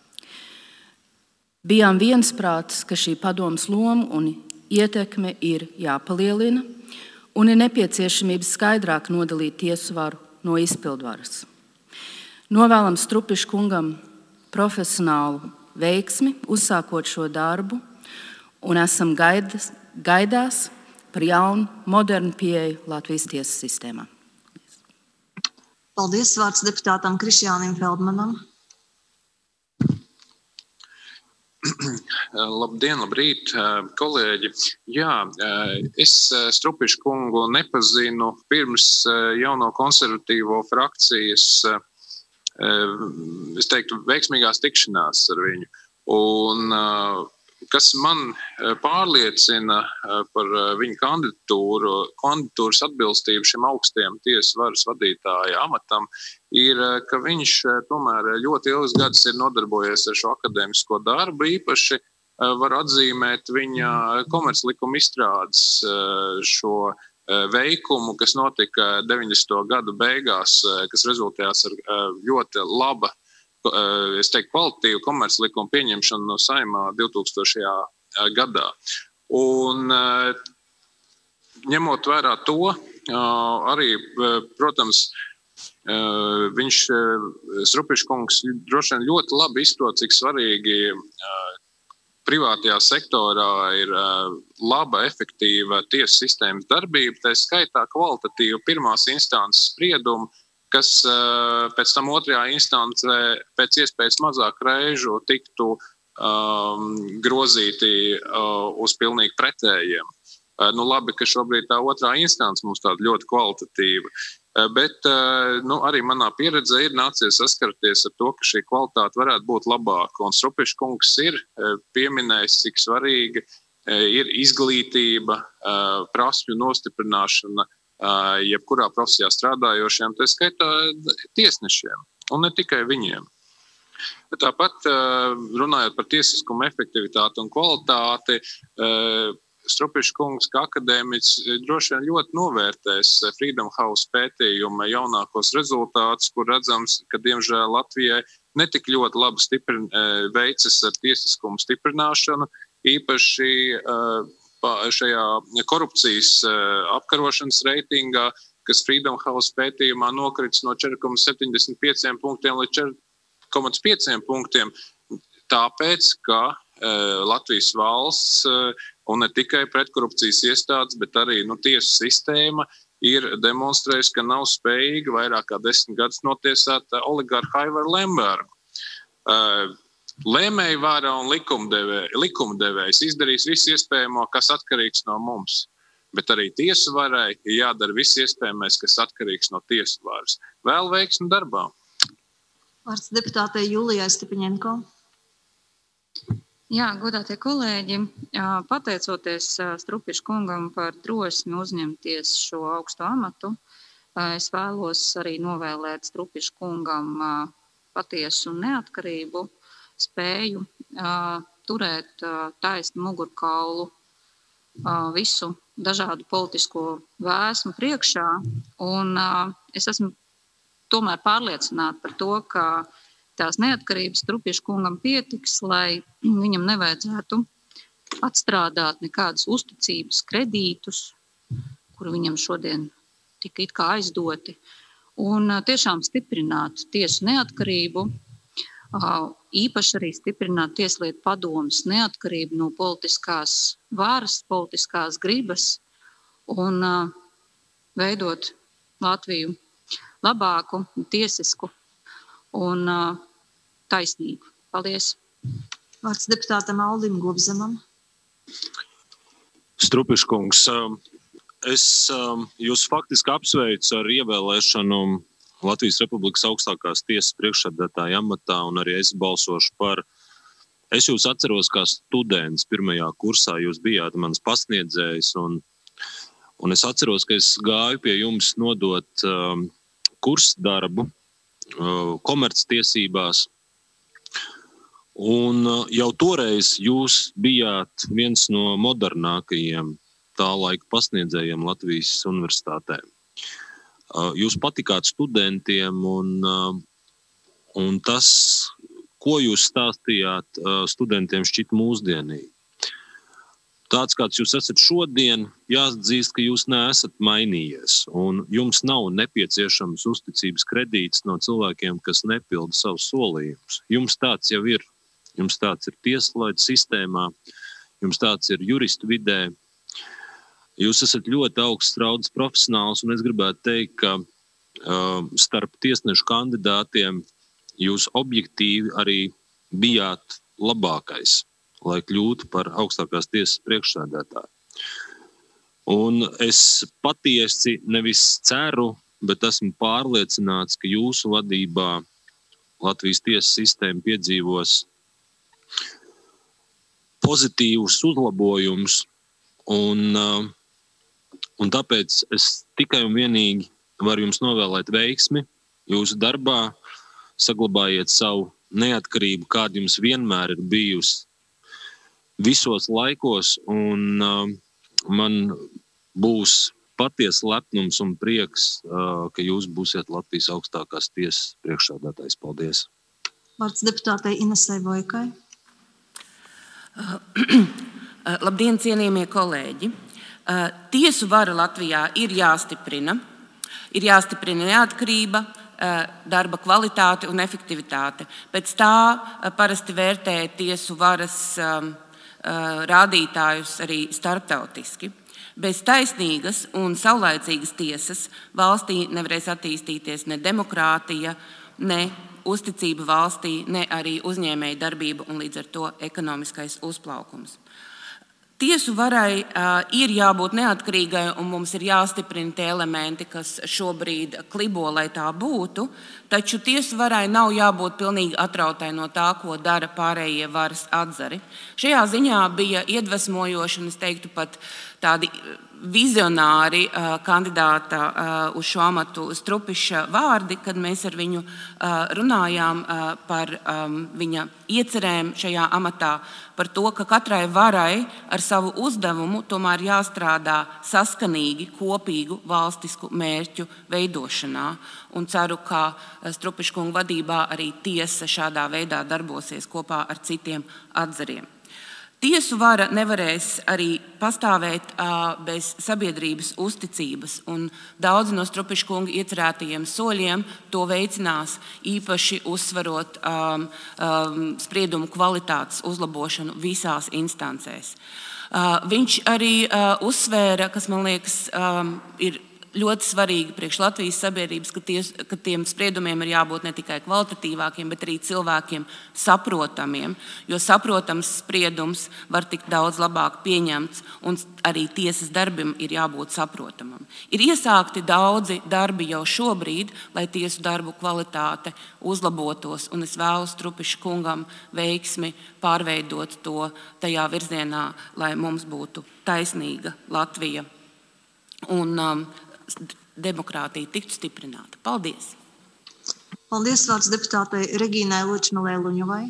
Bijām viensprātis, ka šī padomes loma un ietekme ir jāpalielina un ir nepieciešamība skaidrāk nodalīt tiesu varu no izpildvaras. Novēlam Strupiša kungam profesionālu veiksmi, uzsākot šo darbu, un esam gaidas, gaidās par jaunu, modernu pieeju Latvijas tiesas sistēmā. Paldies, vārds deputātam Krišjānim Feldmanam. Labdien, labrīt, kolēģi. Jā, es Strupiša kungu nepazinu pirms jauno konservatīvo frakcijas, es teiktu, veiksmīgās tikšanās ar viņu. Un kas man pārliecina par viņu kandidatūru, kandidatūras atbilstību šim augstajam tiesas varas vadītāja amatam, ir, ka viņš tomēr ļoti ilgus gadus ir nodarbojies ar šo akadēmisko darbu. Īpaši var atzīmēt viņa komerclikuma izstrādes šo veikumu, kas notika deviņdesmito gadu beigās, kas rezultējās ar ļoti laba, es teiktu, kvalitatīvu komerclikumu pieņemšanu no Saeimā divtūkstošajā gadā. Un ņemot vērā to, arī, protams, viņš, Strupiša kungs, droši vien ļoti labi izprot, cik svarīgi privātajā sektorā ir laba, efektīva tiesu sistēmas darbība, tā skaitā kvalitatīva pirmās instances spriedumu, kas pēc tam otrajā instancē pēc iespējas mazāk reižu tiktu um, grozīti uh, uz pilnīgi pretējiem. Uh, nu labi, ka šobrīd tā otrā instance mums tāda ļoti kvalitatīva. Uh, bet uh, nu, arī manā pieredzē ir nācies saskarties ar to, ka šī kvalitāte varētu būt labāka. Un Strupiša kungs ir uh, pieminējis, cik svarīgi uh, ir izglītība, uh, prasmju nostiprināšana, jebkurā profesijā strādājošiem, tā skaitā tiesnešiem, un ne tikai viņiem. Tāpat runājot par tiesiskumu efektivitāti un kvalitāti, Strupiša kungs kā akadēmiķis droši vien ļoti novērtēs Freedom House pētījuma jaunākos rezultātus, kur redzams, ka diemžēl Latvijai netik ļoti labi stiprin, veicas ar tiesiskumu stiprināšanu, īpaši šajā korupcijas apkarošanas reitingā, kas Freedom House pētījumā nokrits no četri komats septiņdesmit pieci punktiem līdz četri komats pieci punktiem, tāpēc, ka Latvijas valsts un ne tikai pretkorupcijas iestādes, bet arī nu, tiesu sistēma ir demonstrējusi, ka nav spējīga vairāk kā desmit gadus notiesāt oligarhu Aivaru Lembergu. Lēmēju vara un likumdevē, likumdevējs izdarīs visu iespējamo, kas atkarīgs no mums. Bet arī tiesu varai ir jādara viss iespējamais, kas atkarīgs no tiesu varas. Vēl veiksmi darbā. Vārds deputātei Julijai Stipiņenko. Jā, godātie kolēģi, pateicoties Strupiša kungam par drosmi uzņemties šo augsto amatu, es vēlos arī novēlēt Strupiša kungam patiesu neatkarību, spēju uh, turēt uh, taisnu mugurkaulu uh, visu dažādu politisko vēsmu priekšā. Un uh, es esmu tomēr pārliecināta par to, ka tās neatkarības Strupiša kungam pietiks, lai viņam nevajadzētu atstrādāt nekādas uzticības kredītus, kuru viņam šodien tika it kā aizdoti, un uh, tiešām stiprināt tiesu neatkarību, uh, īpaši arī stiprināt Tieslietu padomes neatkarību no politiskās varas, politiskās gribas un uh, veidot Latviju labāku, tiesisku un uh, taisnīgu. Paldies! Vārds deputātam Aldim Gobzemam. Strupiša kungs, es jūs faktiski apsveicu ar ievēlēšanu Latvijas Republikas augstākās tiesas priekšsēdētāja amatā, un arī es balsošu par. Es jūs atceros kā students pirmajā kursā, jūs bijāt mans pasniedzējs, un, un es atceros, ka es gāju pie jums nodot um, kursdarbu komerctiesībās. Un jau toreiz jūs bijāt viens no modernākajiem tā laika pasniedzējiem Latvijas universitātē. Jūs patikāt studentiem un, un tas, ko jūs stāstījāt, studentiem šķiet mūsdienīgi. Tāds, kāds jūs esat šodien, jāatzīst, ka jūs neesat mainījies. Un jums nav nepieciešams uzticības kredīts no cilvēkiem, kas nepilda savus solījumus. Jums tāds jau ir. Jums tāds ir tieslietu sistēmā, jums tāds ir juristu vidē. Jūs esat ļoti augsts raudas profesionāls, un es gribētu teikt, ka uh, starp tiesnešu kandidātiem jūs objektīvi arī bijāt labākais, lai kļūtu par augstākās tiesas priekšsēdētāju. Un es patiesi nevis ceru, bet esmu pārliecināts, ka jūsu vadībā Latvijas tiesas sistēma piedzīvos pozitīvus uzlabojumus, un, un tāpēc es tikai un vienīgi varu jums novēlēt veiksmi jūsu darbā, saglabājiet savu neatkarību, kāda jums vienmēr ir bijusi visos laikos, un uh, man būs patiesa lepnums un prieks, uh, ka jūs būsiet Latvijas augstākās tiesas priekšsēdētājs. Paldies! Vārds deputātei Inesei Vojkai. Labdien, cienījamie kolēģi! Tiesu vara Latvijā ir jāstiprina. Ir jāstiprina neatkarība, darba kvalitāte un efektivitāte. Pēc tā parasti vērtē tiesu varas rādītājus arī starptautiski. Bez taisnīgas un saulaicīgas tiesas valstī nevarēs attīstīties ne demokrātija, ne uzticība valstī, ne arī uzņēmēja darbība un līdz ar to ekonomiskais uzplaukums. Tiesu varai uh, ir jābūt neatkarīgai, un mums ir jāstiprina tie elementi, kas šobrīd klibo, lai tā būtu, taču tiesu varai nav jābūt pilnīgi atrautai no tā, ko dara pārējie varas atzari. Šajā ziņā bija iedvesmojoši, un es teiktu pat tādi vizionāri uh, kandidāta uh, uz šo amatu Strupiša vārdi, kad mēs ar viņu uh, runājām uh, par um, viņa iecerēm šajā amatā, par to, ka katrai varai ar savu uzdevumu tomēr jāstrādā saskanīgi kopīgu valstisku mērķu veidošanā. Un ceru, ka Strupiša kunga vadībā arī tiesa šādā veidā darbosies kopā ar citiem atzariem. Tiesu vara nevarēs arī pastāvēt uh, bez sabiedrības uzticības, un daudzi no Strupiša kunga iecerētajiem soļiem to veicinās, īpaši uzsvarot um, um, spriedumu kvalitātes uzlabošanu visās instancēs. Uh, viņš arī uh, uzsvēra, kas man liekas um, ir ļoti svarīgi priekš Latvijas sabiedrības, ka, ties, ka tiem spriedumiem ir jābūt ne tikai kvalitatīvākiem, bet arī cilvēkiem saprotamiem, jo saprotams spriedums var tikt daudz labāk pieņemts, un arī tiesas darbim ir jābūt saprotamam. Ir iesākti daudzi darbi jau šobrīd, lai tiesu darbu kvalitāte uzlabotos, un es vēlu Strupiša kungam veiksmi pārveidot to tajā virzienā, lai mums būtu taisnīga Latvija un um, demokrātija tiktu stiprināta. Paldies! Paldies, vārds deputātei Regīnai Lučmelē Luņovai.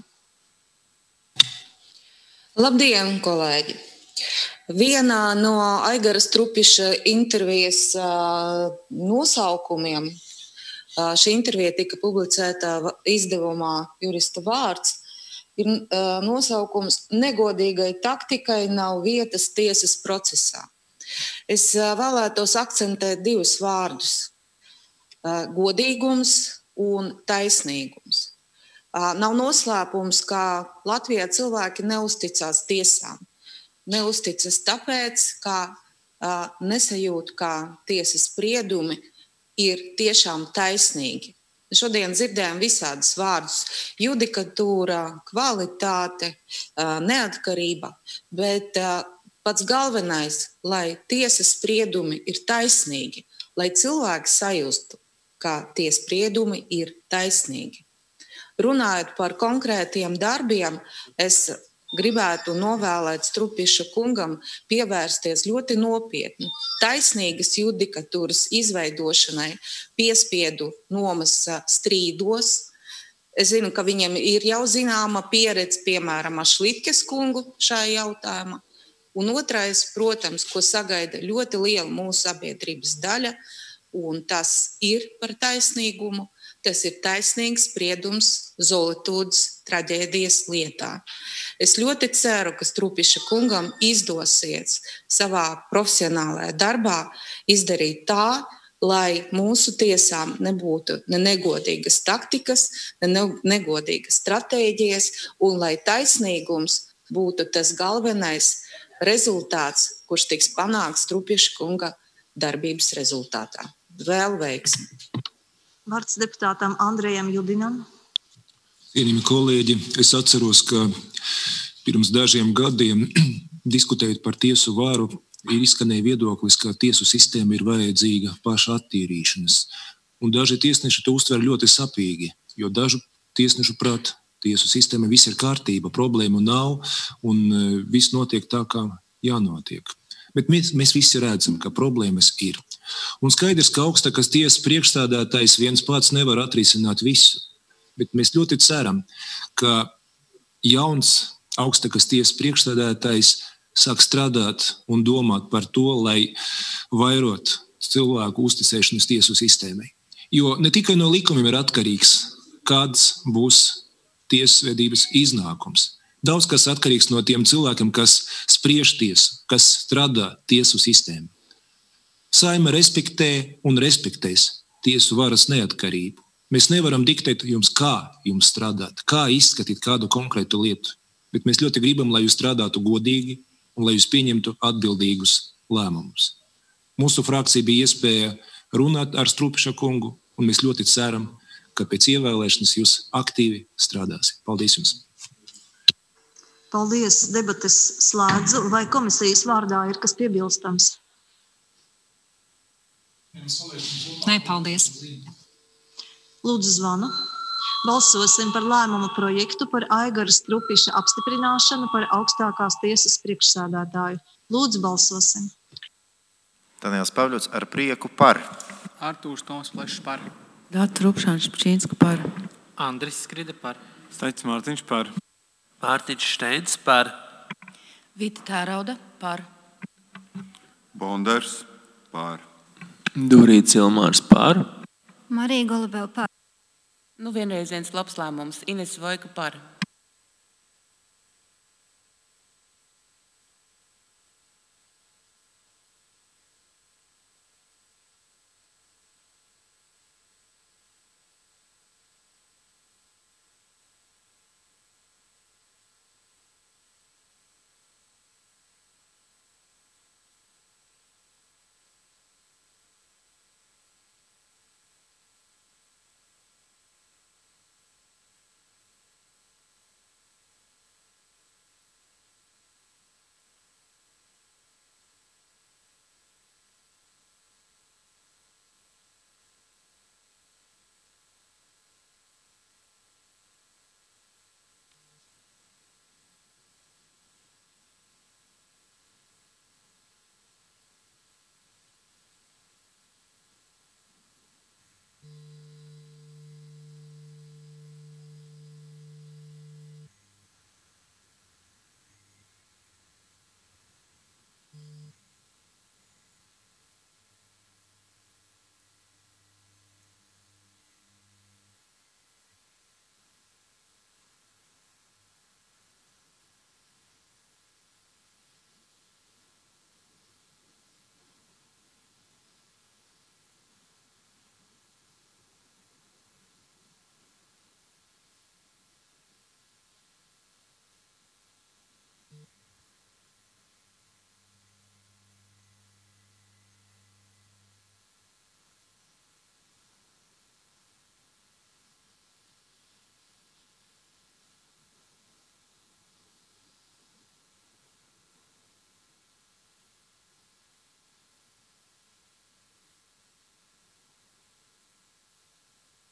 Labdien, kolēģi! Vienā no Aigara Strupiša intervijas uh, nosaukumiem, uh, šī intervija tika publicēta izdevumā Jurista vārds, ir uh, nosaukums "Negodīgai taktikai nav vietas tiesas procesā". Es vēlētos akcentēt divus vārdus - godīgums un taisnīgums. Nav noslēpums, ka Latvijā cilvēki neusticās tiesām. Neusticas tāpēc, ka nesajūt, ka tiesas spriedumi ir tiešām taisnīgi. Šodien dzirdējām visādus vārdus - judikatūra, kvalitāte, neatkarība, bet pats galvenais, lai tiesas spriedumi ir taisnīgi, lai cilvēki sajustu, ka tie spriedumi ir taisnīgi. Runājot par konkrētiem darbiem, es gribētu novēlēt Strupiša kungam pievērsties ļoti nopietni taisnīgas judikatūras izveidošanai piespiedu nomas strīdos. Es zinu, ka viņam ir jau zināma pieredze, piemēram, ar Šlitkes kungu šajā jautājumā. Un otrais, protams, ko sagaida ļoti liela mūsu sabiedrības daļa, un tas ir par taisnīgumu, tas ir taisnīgs spriedums Zolitūdes traģēdijas lietā. Es ļoti ceru, ka Strupiša kungam izdosies savā profesionālajā darbā izdarīt tā, lai mūsu tiesām nebūtu ne negodīgas taktikas, ne negodīgas stratēģijas, un lai taisnīgums būtu tas galvenais rezultāts, kurš tiks panākts Strupiša kunga darbības rezultātā. Vēl veiksmi! Vārds deputātam Andrejam Judinam. Cienījami kolēģi, es atceros, ka pirms dažiem gadiem, diskutējot par tiesu varu, ir izskanēja viedoklis, ka tiesu sistēma ir vajadzīga paša attīrīšanas. Un daži tiesneši to uztver ļoti sapīgi, jo dažu tiesnešu prāt tiesu sistēma viss ir kārtība, problēmu nav un viss notiek tā, kā jānotiek. Bet mēs, mēs visi redzam, ka problēmas ir. Un skaidrs, ka augstākās tiesas priekšstādātājs viens pats nevar atrisināt visu. Bet mēs ļoti ceram, ka jauns augstākās tiesas priekšstādātājs sāk strādāt un domāt par to, lai vairot cilvēku uzticēšanos tiesu sistēmai. Jo ne tikai no likumiem ir atkarīgs, kāds būs tiesvedības iznākums. Daudz kas atkarīgs no tiem cilvēkiem, kas spriež tiesu, kas strādā tiesu sistēmu. Saima respektē un respektēs tiesu varas neatkarību. Mēs nevaram diktēt jums, kā jums strādāt, kā izskatīt kādu konkrētu lietu, bet mēs ļoti gribam, lai jūs strādātu godīgi un lai jūs pieņemtu atbildīgus lēmumus. Mūsu frakcija bija iespēja runāt ar Strupiša kungu, un mēs ļoti ceram, ka pēc ievēlēšanas jūs aktīvi strādāsiet. Paldies jums! Paldies, debates slēdzu. Vai komisijas vārdā ir kas piebilstams? Nē, paldies. Lūdzu zvanu. Balsosim par lēmumu projektu par Aigara Strupiša apstiprināšanu par augstākās tiesas priekšsēdētāju. Lūdzu, balsosim. Daniels Pavļots ar prieku par. Artūrs Toms Plešs par. Dāta Rupšāns Špčīnska par. Andris Skride par. Staits Mārtiņš par. Mārtiņš Šteins par. Vita Tērauda par. Bondars par. Durīts Ilmārs par. Marija Golubeva par. Nu vienreiz viens labs lēmums. Ines Vojka par.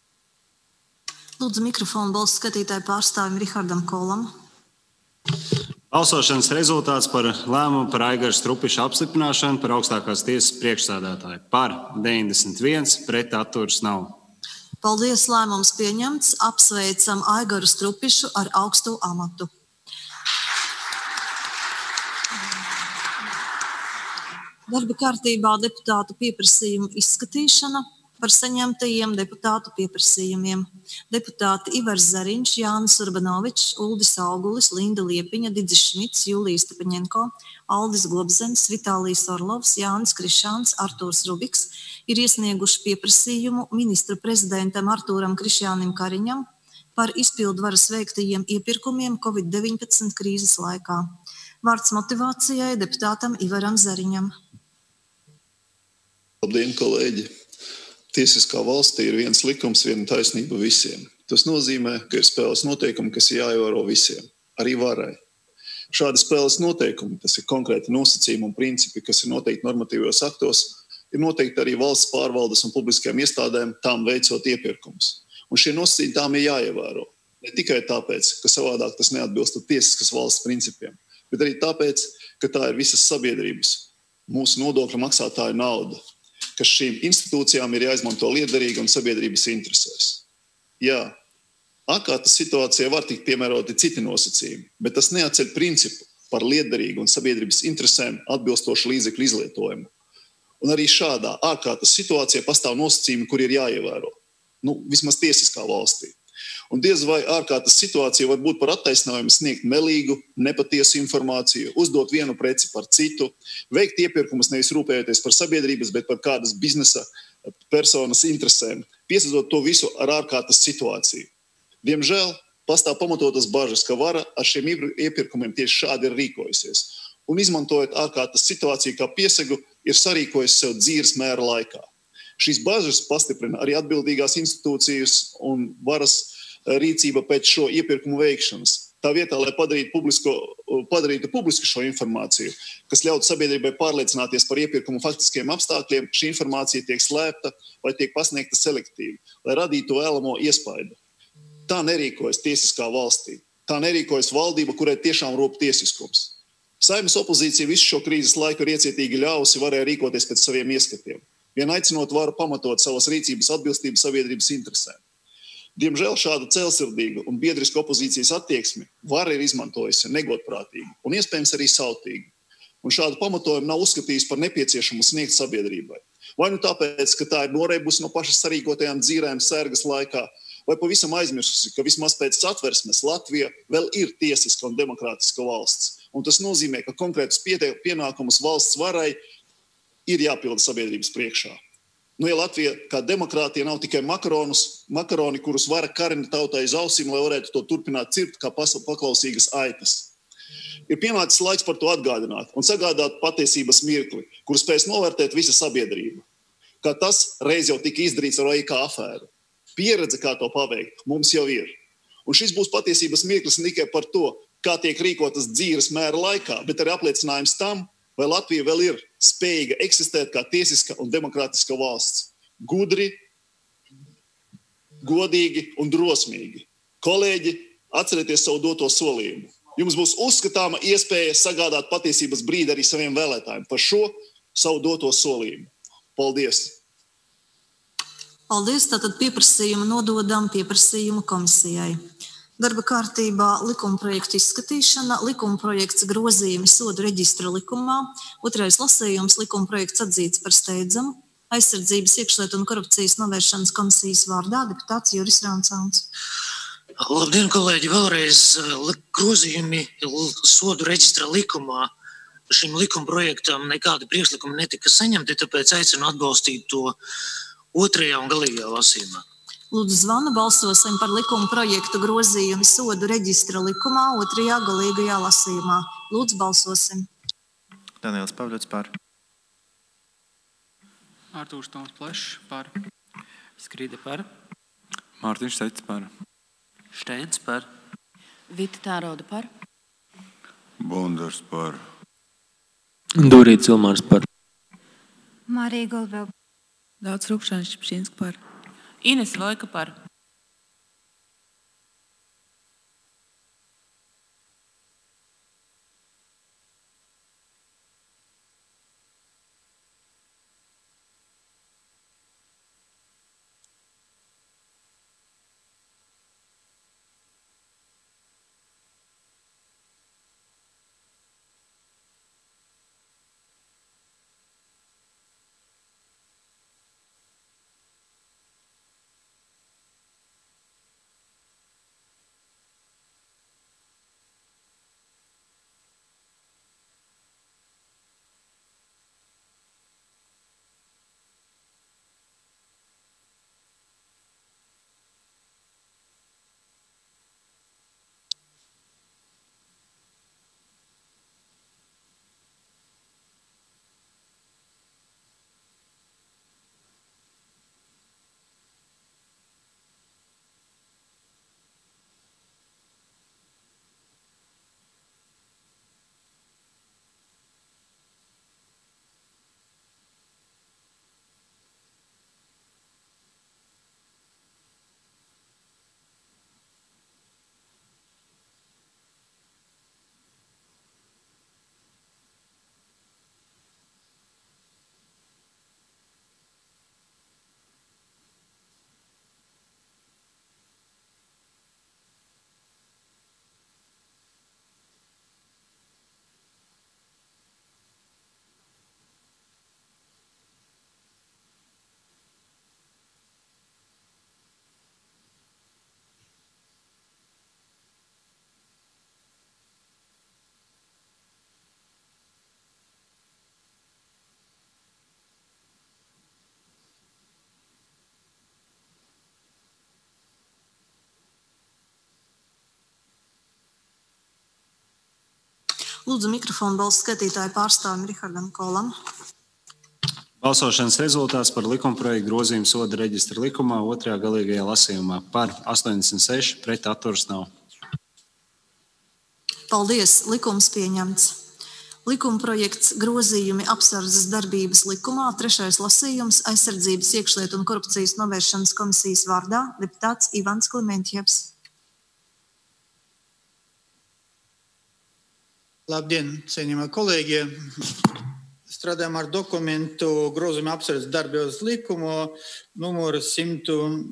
Lūdzu mikrofonu balsu skatītāju pārstāvim Rihardam Kolam. Balsošanas rezultāts par lēmumu par Aigaru Strupišu apstiprināšanu par augstākās tiesas priekšsēdētāju. Par deviņdesmit viens, pret atturas nav. Paldies, lēmums pieņemts. Apsveicam Aigaru Strupišu ar augstu amatu. Darba kārtībā deputātu pieprasījumu izskatīšana par saņemtajiem deputātu pieprasījumiem. Deputāti Ivars Zariņš, Jānis Urbanovičs, Uldis Augulis, Linda Liepiņa, Didis Šmits, Julija Stepaņenko, Aldis Globzens, Vitālijs Orlovs, Jānis Krišāns, Artūrs Rubiks ir iesnieguši pieprasījumu ministra prezidentam Artūram Krišjānim Kariņam par izpildvaras veiktajiem iepirkumiem Covid deviņpadsmit krīzes laikā. Vārds motivācijai deputātam Ivaram Zariņam. Labdien, kolēģi! Tiesiskā valstī ir viens likums, viena taisnība visiem. Tas nozīmē, ka ir spēles noteikumi, kas ir jāievēro visiem, arī varai. Šādi spēles noteikumi, tas ir konkrēti nosacījumi un principi, kas ir noteikti normatīvos aktos, ir noteikti arī valsts pārvaldes un publiskajām iestādēm tām veicot iepirkumus. Un šie nosacījumi tām ir jāievēro. Ne tikai tāpēc, ka savādāk tas neatbilst tiesiskas valsts principiem, bet arī tāpēc, ka tā ir visas sabiedrības, mūsu nodokļu maksātāju nauda, kas šīm institūcijām ir jāizmanto liederīgi un sabiedrības interesēs. Jā, ārkārtas situācijā var tikt piemēroti citi nosacījumi, bet tas neatceļ principu par liederīgu un sabiedrības interesēm atbilstošu līdzekļu izlietojumu. Un arī šādā ārkārtas situācijā pastāv nosacījumi, kur ir jāievēro. Nu, vismaz tiesiskā valstī. Un diez vai ārkārtas situācija var būt par attaisnojumu sniegt melīgu, nepatiesu informāciju, uzdot vienu preci par citu, veikt iepirkumus nevis rūpējoties par sabiedrības, bet par kādas biznesa personas interesēm, piesadzot to visu ar ārkārtas situāciju. Diemžēl pastāv pamatotas bažas, ka vara ar šiem iepirkumiem tieši šādi ir rīkojusies. Un izmantojot ārkārtas situāciju kā piesegu, ir sarīkojusi sev dzīves mēra laikā. Šīs bažas pastiprina arī atbildīgās institūcijas un varas rīcība pēc šo iepirkumu veikšanas. Tā vietā, lai padarītu publisko, padarītu publisku šo informāciju, kas ļautu sabiedrībai pārliecināties par iepirkumu faktiskiem apstākļiem, šī informācija tiek slēpta vai tiek pasniegta selektīvi, lai radītu vēlamo iespaidu. Tā nerīkojas tiesiskā valstī. Tā nerīkojas valdība, kurai tiešām rūp tiesiskums. Saeimas opozīcija visu šo krīzes laiku ir iecietīgi ļāvusi varēja rīkoties pēc saviem ieskatiem, vien aicinot varu pamatot savas rīcības atbilstību sabiedrības interesēm. Diemžēl šāda cēlsirdīga un biedriska opozīcijas attieksme vara ir izmantojusi negodprātīgi un iespējams arī sautīgi. Un šādu pamatojumu nav uzskatījis par nepieciešamu sniegt sabiedrībai. Vai nu tāpēc, ka tā ir noreibusi no pašas sarīkotajām dzīrēm sērgas laikā, vai pavisam aizmirsusi, ka vismaz pēc Satversmes Latvija vēl ir tiesiska un demokrātiska valsts. Un tas nozīmē, ka konkrētus pienākumus valsts varai ir jāpilda sabiedrības priekšā. Nu, ja Latvija kā demokrātija nav tikai makaronus, makaroni, kurus vara karina tautai iz ausīm, lai varētu to turpināt cirpt kā paklausīgas aitas. Ir pienācis laiks par to atgādināt un sagādāt patiesības mirkli, kuru spēs novērtēt visa sabiedrība. Kā tas reiz jau tika izdarīts ar O I K afēru. Pieredze, kā to paveikt, mums jau ir. Un šis būs patiesības mirklis ne tikai par to, kā tiek rīkotas dzīves mēra laikā, bet arī apliecinājums tam, vai Latvija vēl ir spējīga eksistēt kā tiesiska un demokrātiska valsts. Gudri, godīgi un drosmīgi. Kolēģi, atcerieties savu doto solījumu. Jums būs uzskatāma iespēja sagādāt patiesības brīdi arī saviem vēlētājiem par šo savu doto solījumu. Paldies! Paldies, tātad pieprasījumu nododam pieprasījumu komisijai. Darba kārtībā likumprojektu izskatīšana, likumprojekts grozījumi sodu reģistra likumā, otrais lasījums likumprojekts atzīts par steidzamu, aizsardzības iekšlietu un korupcijas novēršanas komisijas vārdā deputāts Juris Rancāns. Labdien, kolēģi, vēlreiz grozījumi sodu reģistra likumā. Šim likumprojektam nekādi priekšlikumi netika saņemti, tāpēc aicinu atbalstīt to otrajā un galīgajā lasījumā. Lūdzu zvanu, balsosim par likuma projektu grozījumu sodu reģistra likumā otrajā galīgajā lasījumā. Lūdzu, balsosim. Daniels Pavļots par. Artūrs Toms Plešs par. Skride par. Mārtiņš Steits par. Šteins par. Vita Tārauda par. Bondars par. Dorīts Ilmārs par. Marija Golubeva. Daudz Rukšāns Čipšinsk par. Ines Vojka par. Lūdzu mikrofonu balsu skaitītāju pārstāvim Rihardam Kolam. Balsošanas rezultāts par likumprojektu grozījumu soda reģistra likumā otrajā galīgajā lasījumā par astoņdesmit seši, pret atturas nav. Paldies, likums pieņemts. Likumprojekts grozījumi apsardzes darbības likumā, trešais lasījums, aizsardzības iekšlietu un korupcijas novēršanas komisijas vārdā, deputāts Ivans Klimentjevs. Labdien, cienījamie kolēģi! Strādājam ar dokumentu grozījumu apsardzes darbības likumu numuru simt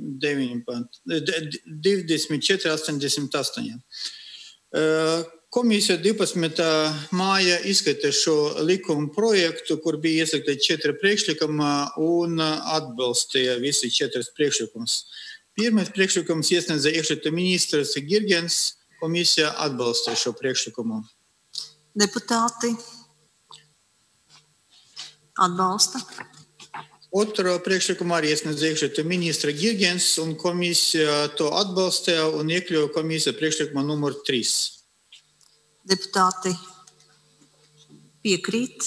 divdesmit četri astoņdesmit astoņi. Komisija divpadsmitā māja izskatīja šo likumu projektu, kur bija iesaktīti četri priekšlikumi un atbalstīja visi četras priekšlikumus. Pirmais priekšlikums iesniedza iekšlietu ministrs Girgens, komisija atbalstīja šo priekšlikumu. Deputāti atbalsta. Otro priekšlikumu arī iesniedza iekšlietu ministra Girgens, un komisija to atbalstīja un iekļuva komisija priekšlikuma numur trīs. Deputāti piekrīt.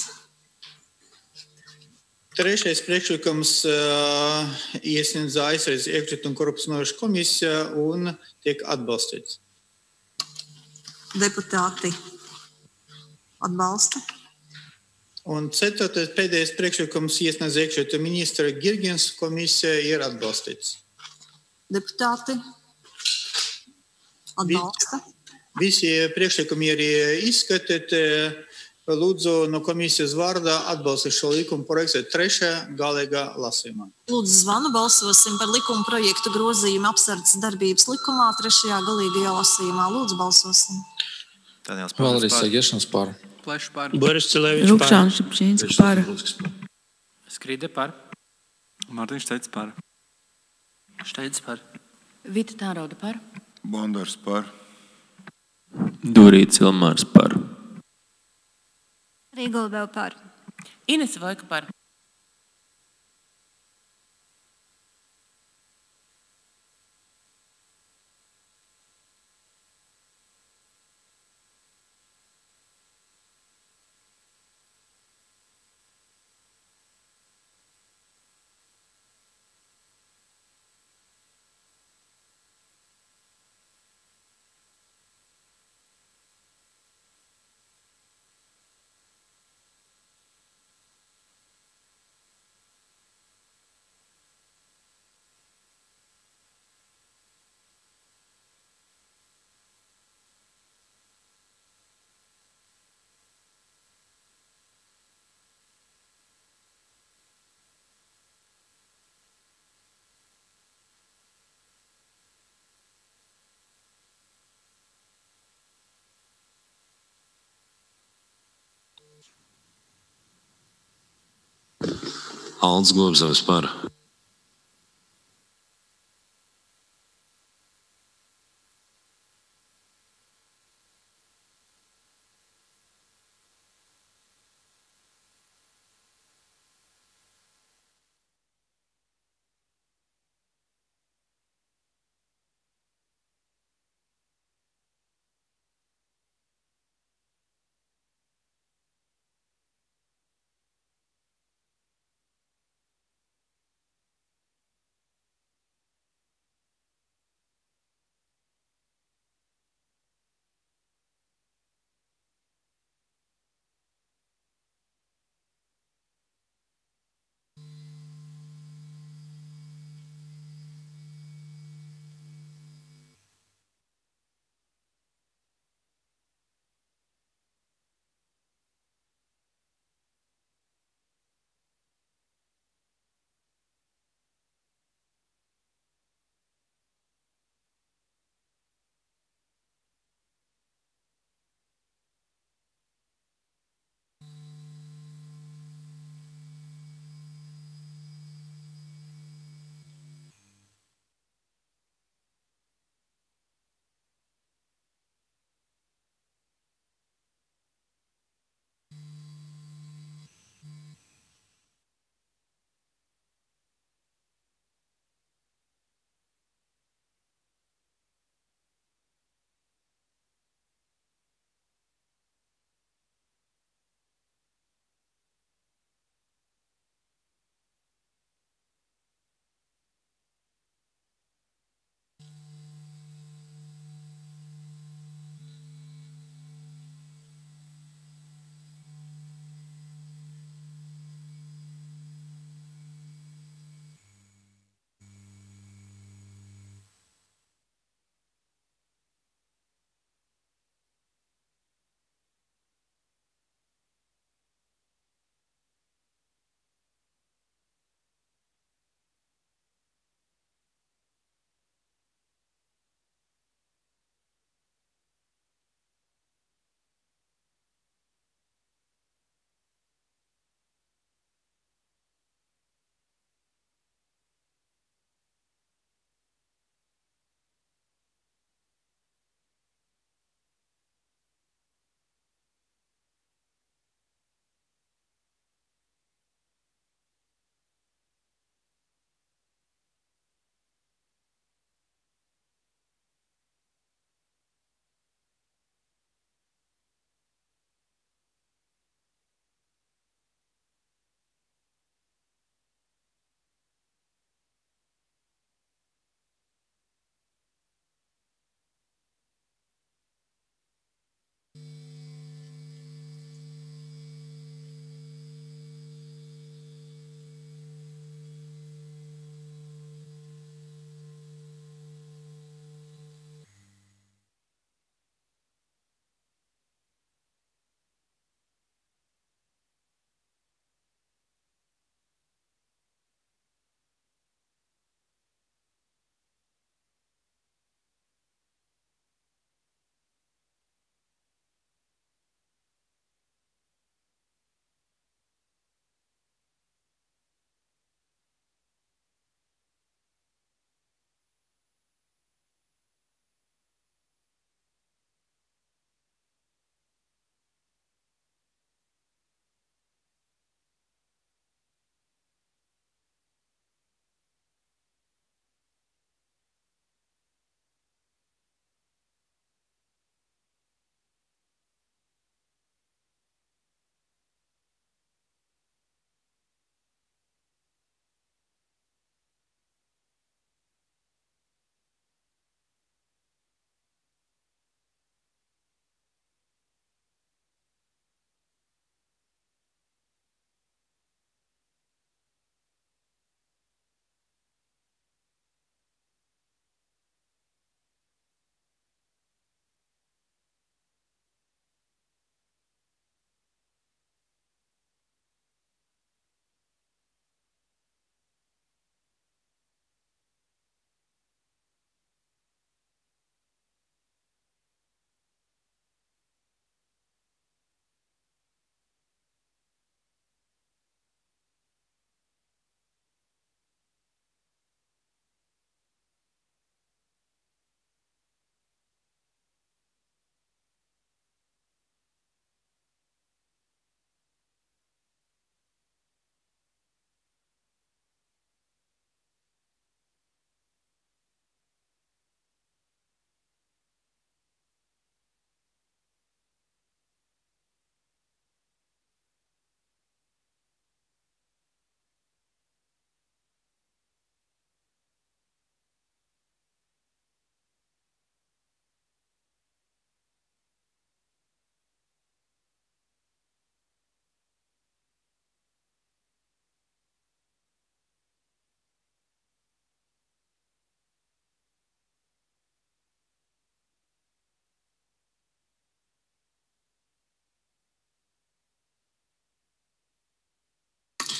Trešais priekšlikums uh, iesniedza aizsardzības iekšlietu un korupcijas novēršanas komisija un tiek atbalstīts. Deputāti atbalsta. Un ceturtais pēdējais priekšlikums iesniedza iekšlietu ministra Girgens, komisija ir atbalstīts. Deputāti atbalsta. Visi priekšlikumi ir izskatīti. Lūdzu, no komisijas vārdā atbalstīt šo likuma projektu trešajā galīgā lasījumā. Lūdzu, zvanu balsosim par likuma projektu grozījumu apsardzes darbības likumā trešajā galīgajā lasījumā. Lūdzu, balsosim. Valdis Sagiešans par. Plešs par. Boris Cilevičs par. Rukšāns Šipčīnskis par. Skride par. Mārtiņš Steits par. Steits par. Vita Tārauda par. Bondars par. Durīts Ilmārs par. Rīgulbeva par. Inese Vojka par. Aldis Globzovs par.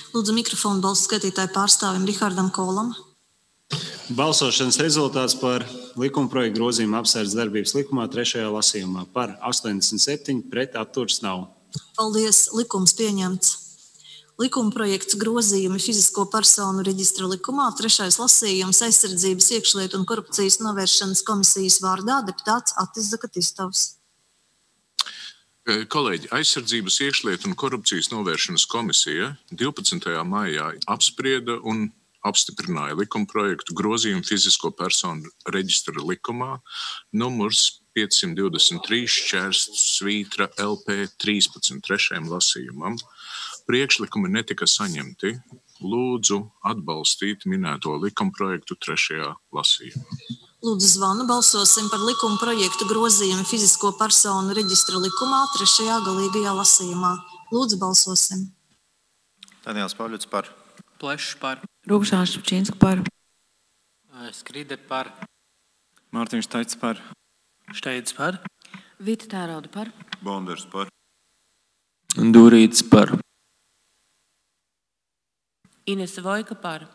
Lūdzu mikrofonu balsu skaitītāju pārstāvim Rihardam Kolam. Balsošanas rezultāts par likumprojektu grozījumu apsardzes darbības likumā trešajā lasījumā par astoņdesmit septiņi pret atturas nav. Paldies, likums pieņemts. Likumprojekts grozījumi fizisko personu reģistra likumā, trešais lasījums aizsardzības iekšlietu un korupcijas novēršanas komisijas vārdā deputāts Attis Zakatistovs. Kolēģi, aizsardzības iekšlietu un korupcijas novēršanas komisija divpadsmitajā maijā apsprieda un apstiprināja likumprojektu grozījumu fizisko personu reģistra likumā numurs piecsimt divdesmit trīs šķērsts svītra L P trīspadsmit trešajam lasījumam. Priekšlikumi netika saņemti. Lūdzu atbalstīt minēto likumprojektu trešajā lasījumā. Lūdzu zvanu, balsosim par likumprojektu grozījumu fizisko personu reģistra likumā trešajā galīgajā lasījumā. Lūdzu balsosim. Daniels Pavļuts par. Plešs par. Rūkšāns Šepčinska par. Skride par. Mārtiņš Teits par. Šteidz par. Vita Tērauda par. Bonders par. Durīts par. Inese Vojka par.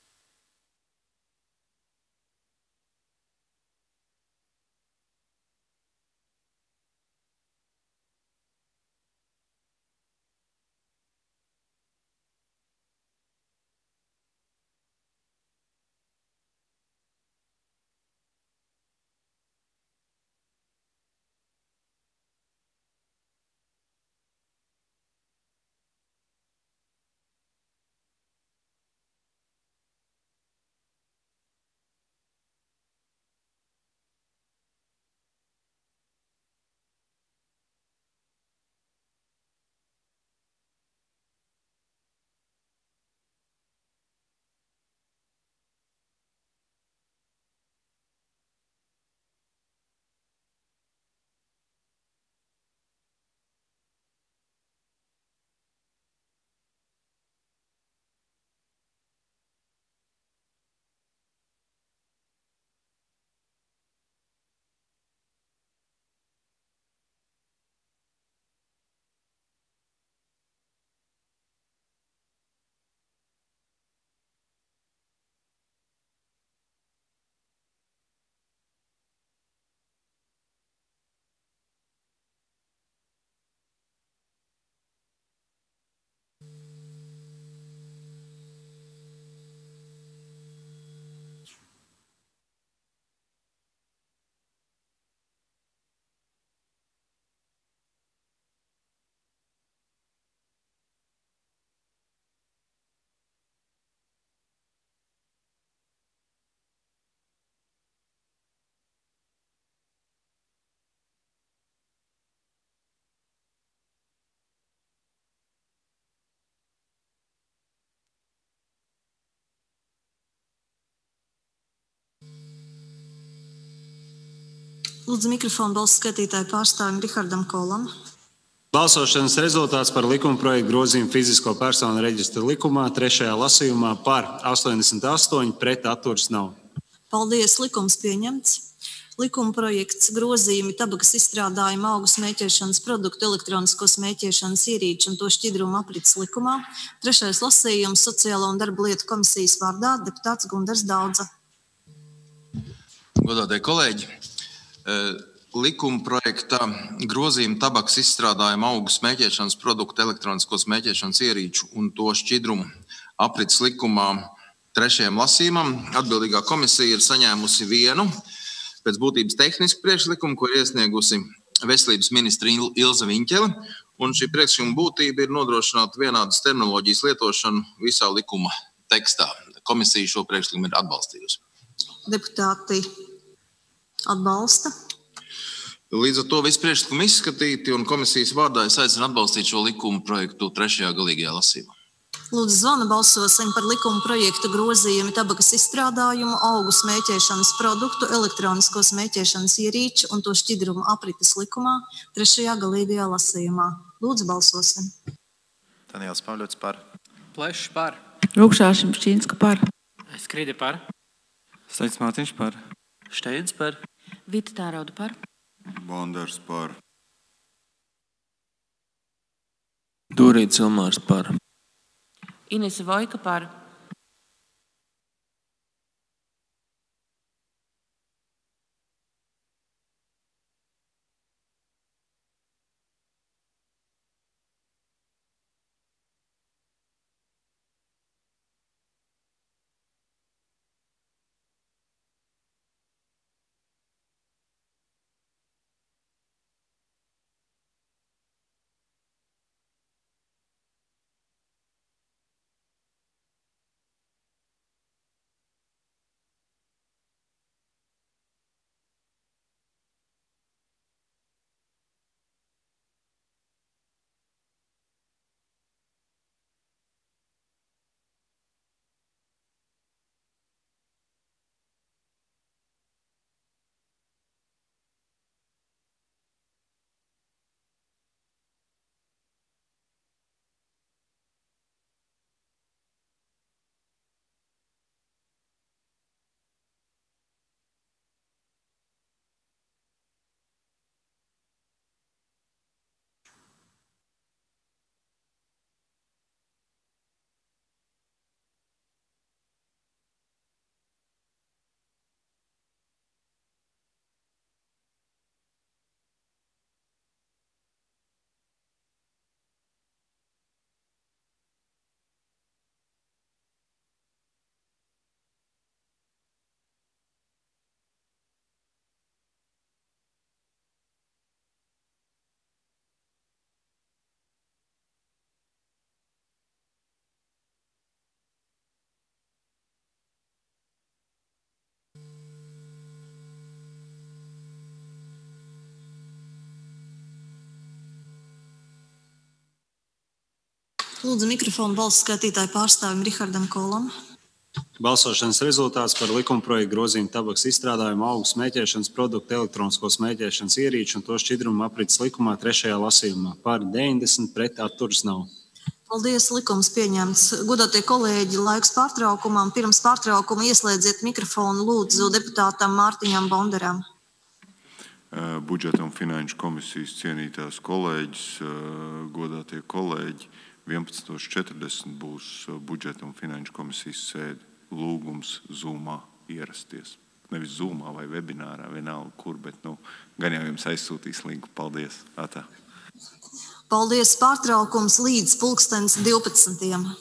Lūdzu mikrofonu balsu skaitītāju pārstāvim Rihardam Kolam. Balsošanas rezultāts par likumprojektu grozījumu fizisko personu reģistra likumā trešajā lasījumā par astoņdesmit astoņi pret atturas nav. Paldies, likums pieņemts. Likumprojekts grozījumi tabakas izstrādājumu augu smēķēšanas produktu elektronisko smēķēšanas ierīču un to šķidrumu aprits likumā. Trešais lasījums Sociālo un darba lietu komisijas vārdā deputāts Gundars Daudza. Godātie kolēģi, likumprojekta grozījuma tabakas izstrādājumu augu smēķēšanas produktu elektronisko smēķēšanas ierīču un to šķidrumu aprits likumā trešajam lasījumam. Atbildīgā komisija ir saņēmusi vienu pēc būtības tehnisku priekšlikumu, ko ir iesniegusi veselības ministra Ilze Viņķele, un šī priekšlikuma būtība ir nodrošināt vienādas terminoloģijas lietošanu visā likuma tekstā. Komisija šo priekšlikumu ir atbalstījusi. Deputāti atbalsta. Līdz ar to visi priekšlikumi izskatīti, un komisijas vārdā es aicinu atbalstīt šo likuma projektu trešajā galīgajā lasījumā. Lūdzu zvanu, balsosim par likuma projekta grozījumu tabakas izstrādājumu, augu smēķēšanas produktu, elektronisko smēķēšanas ierīču un to šķidrumu aprites likumā trešajā galīgajā lasījumā. Lūdzu balsosim. Daniels Pavļuts par. Plešs par. Rūkšāns Šepčinska par. Skride par. Steits Mārtiņš par. Šteidz par. Vita Tērauda par. Bonders par. Durīts Ilmārs par. Inese Vojka par. Lūdzu mikrofonu balsu skaitītāju pārstāvim Rihardam Kolam. Balsošanas rezultāts par likumprojektu grozījumu tabaks izstrādājumu, augu smēķēšanas produktu, elektronisko smēķēšanas ierīču un to šķidrumu aprits likumā trešajā lasījumā. Par deviņdesmit pret atturas nav. Paldies, likums pieņemts. Godātie kolēģi, laiks pārtraukumam. Pirms pārtraukuma ieslēdziet mikrofonu lūdzu deputātam Mārtiņam Bonderam. Budžeta un finanšu komisijas cienītās kolēģis, godātie kolēģi, vienpadsmit četrdesmit būs budžeta un finanšu komisijas sēde. Lūgums Zoomā ierasties. Nevis Zoomā vai webinārā, vienalga kur, bet nu, gan jau jums aizsūtīs linku. Paldies! Atā. Paldies, pārtraukums līdz pulkstens divpadsmitiem.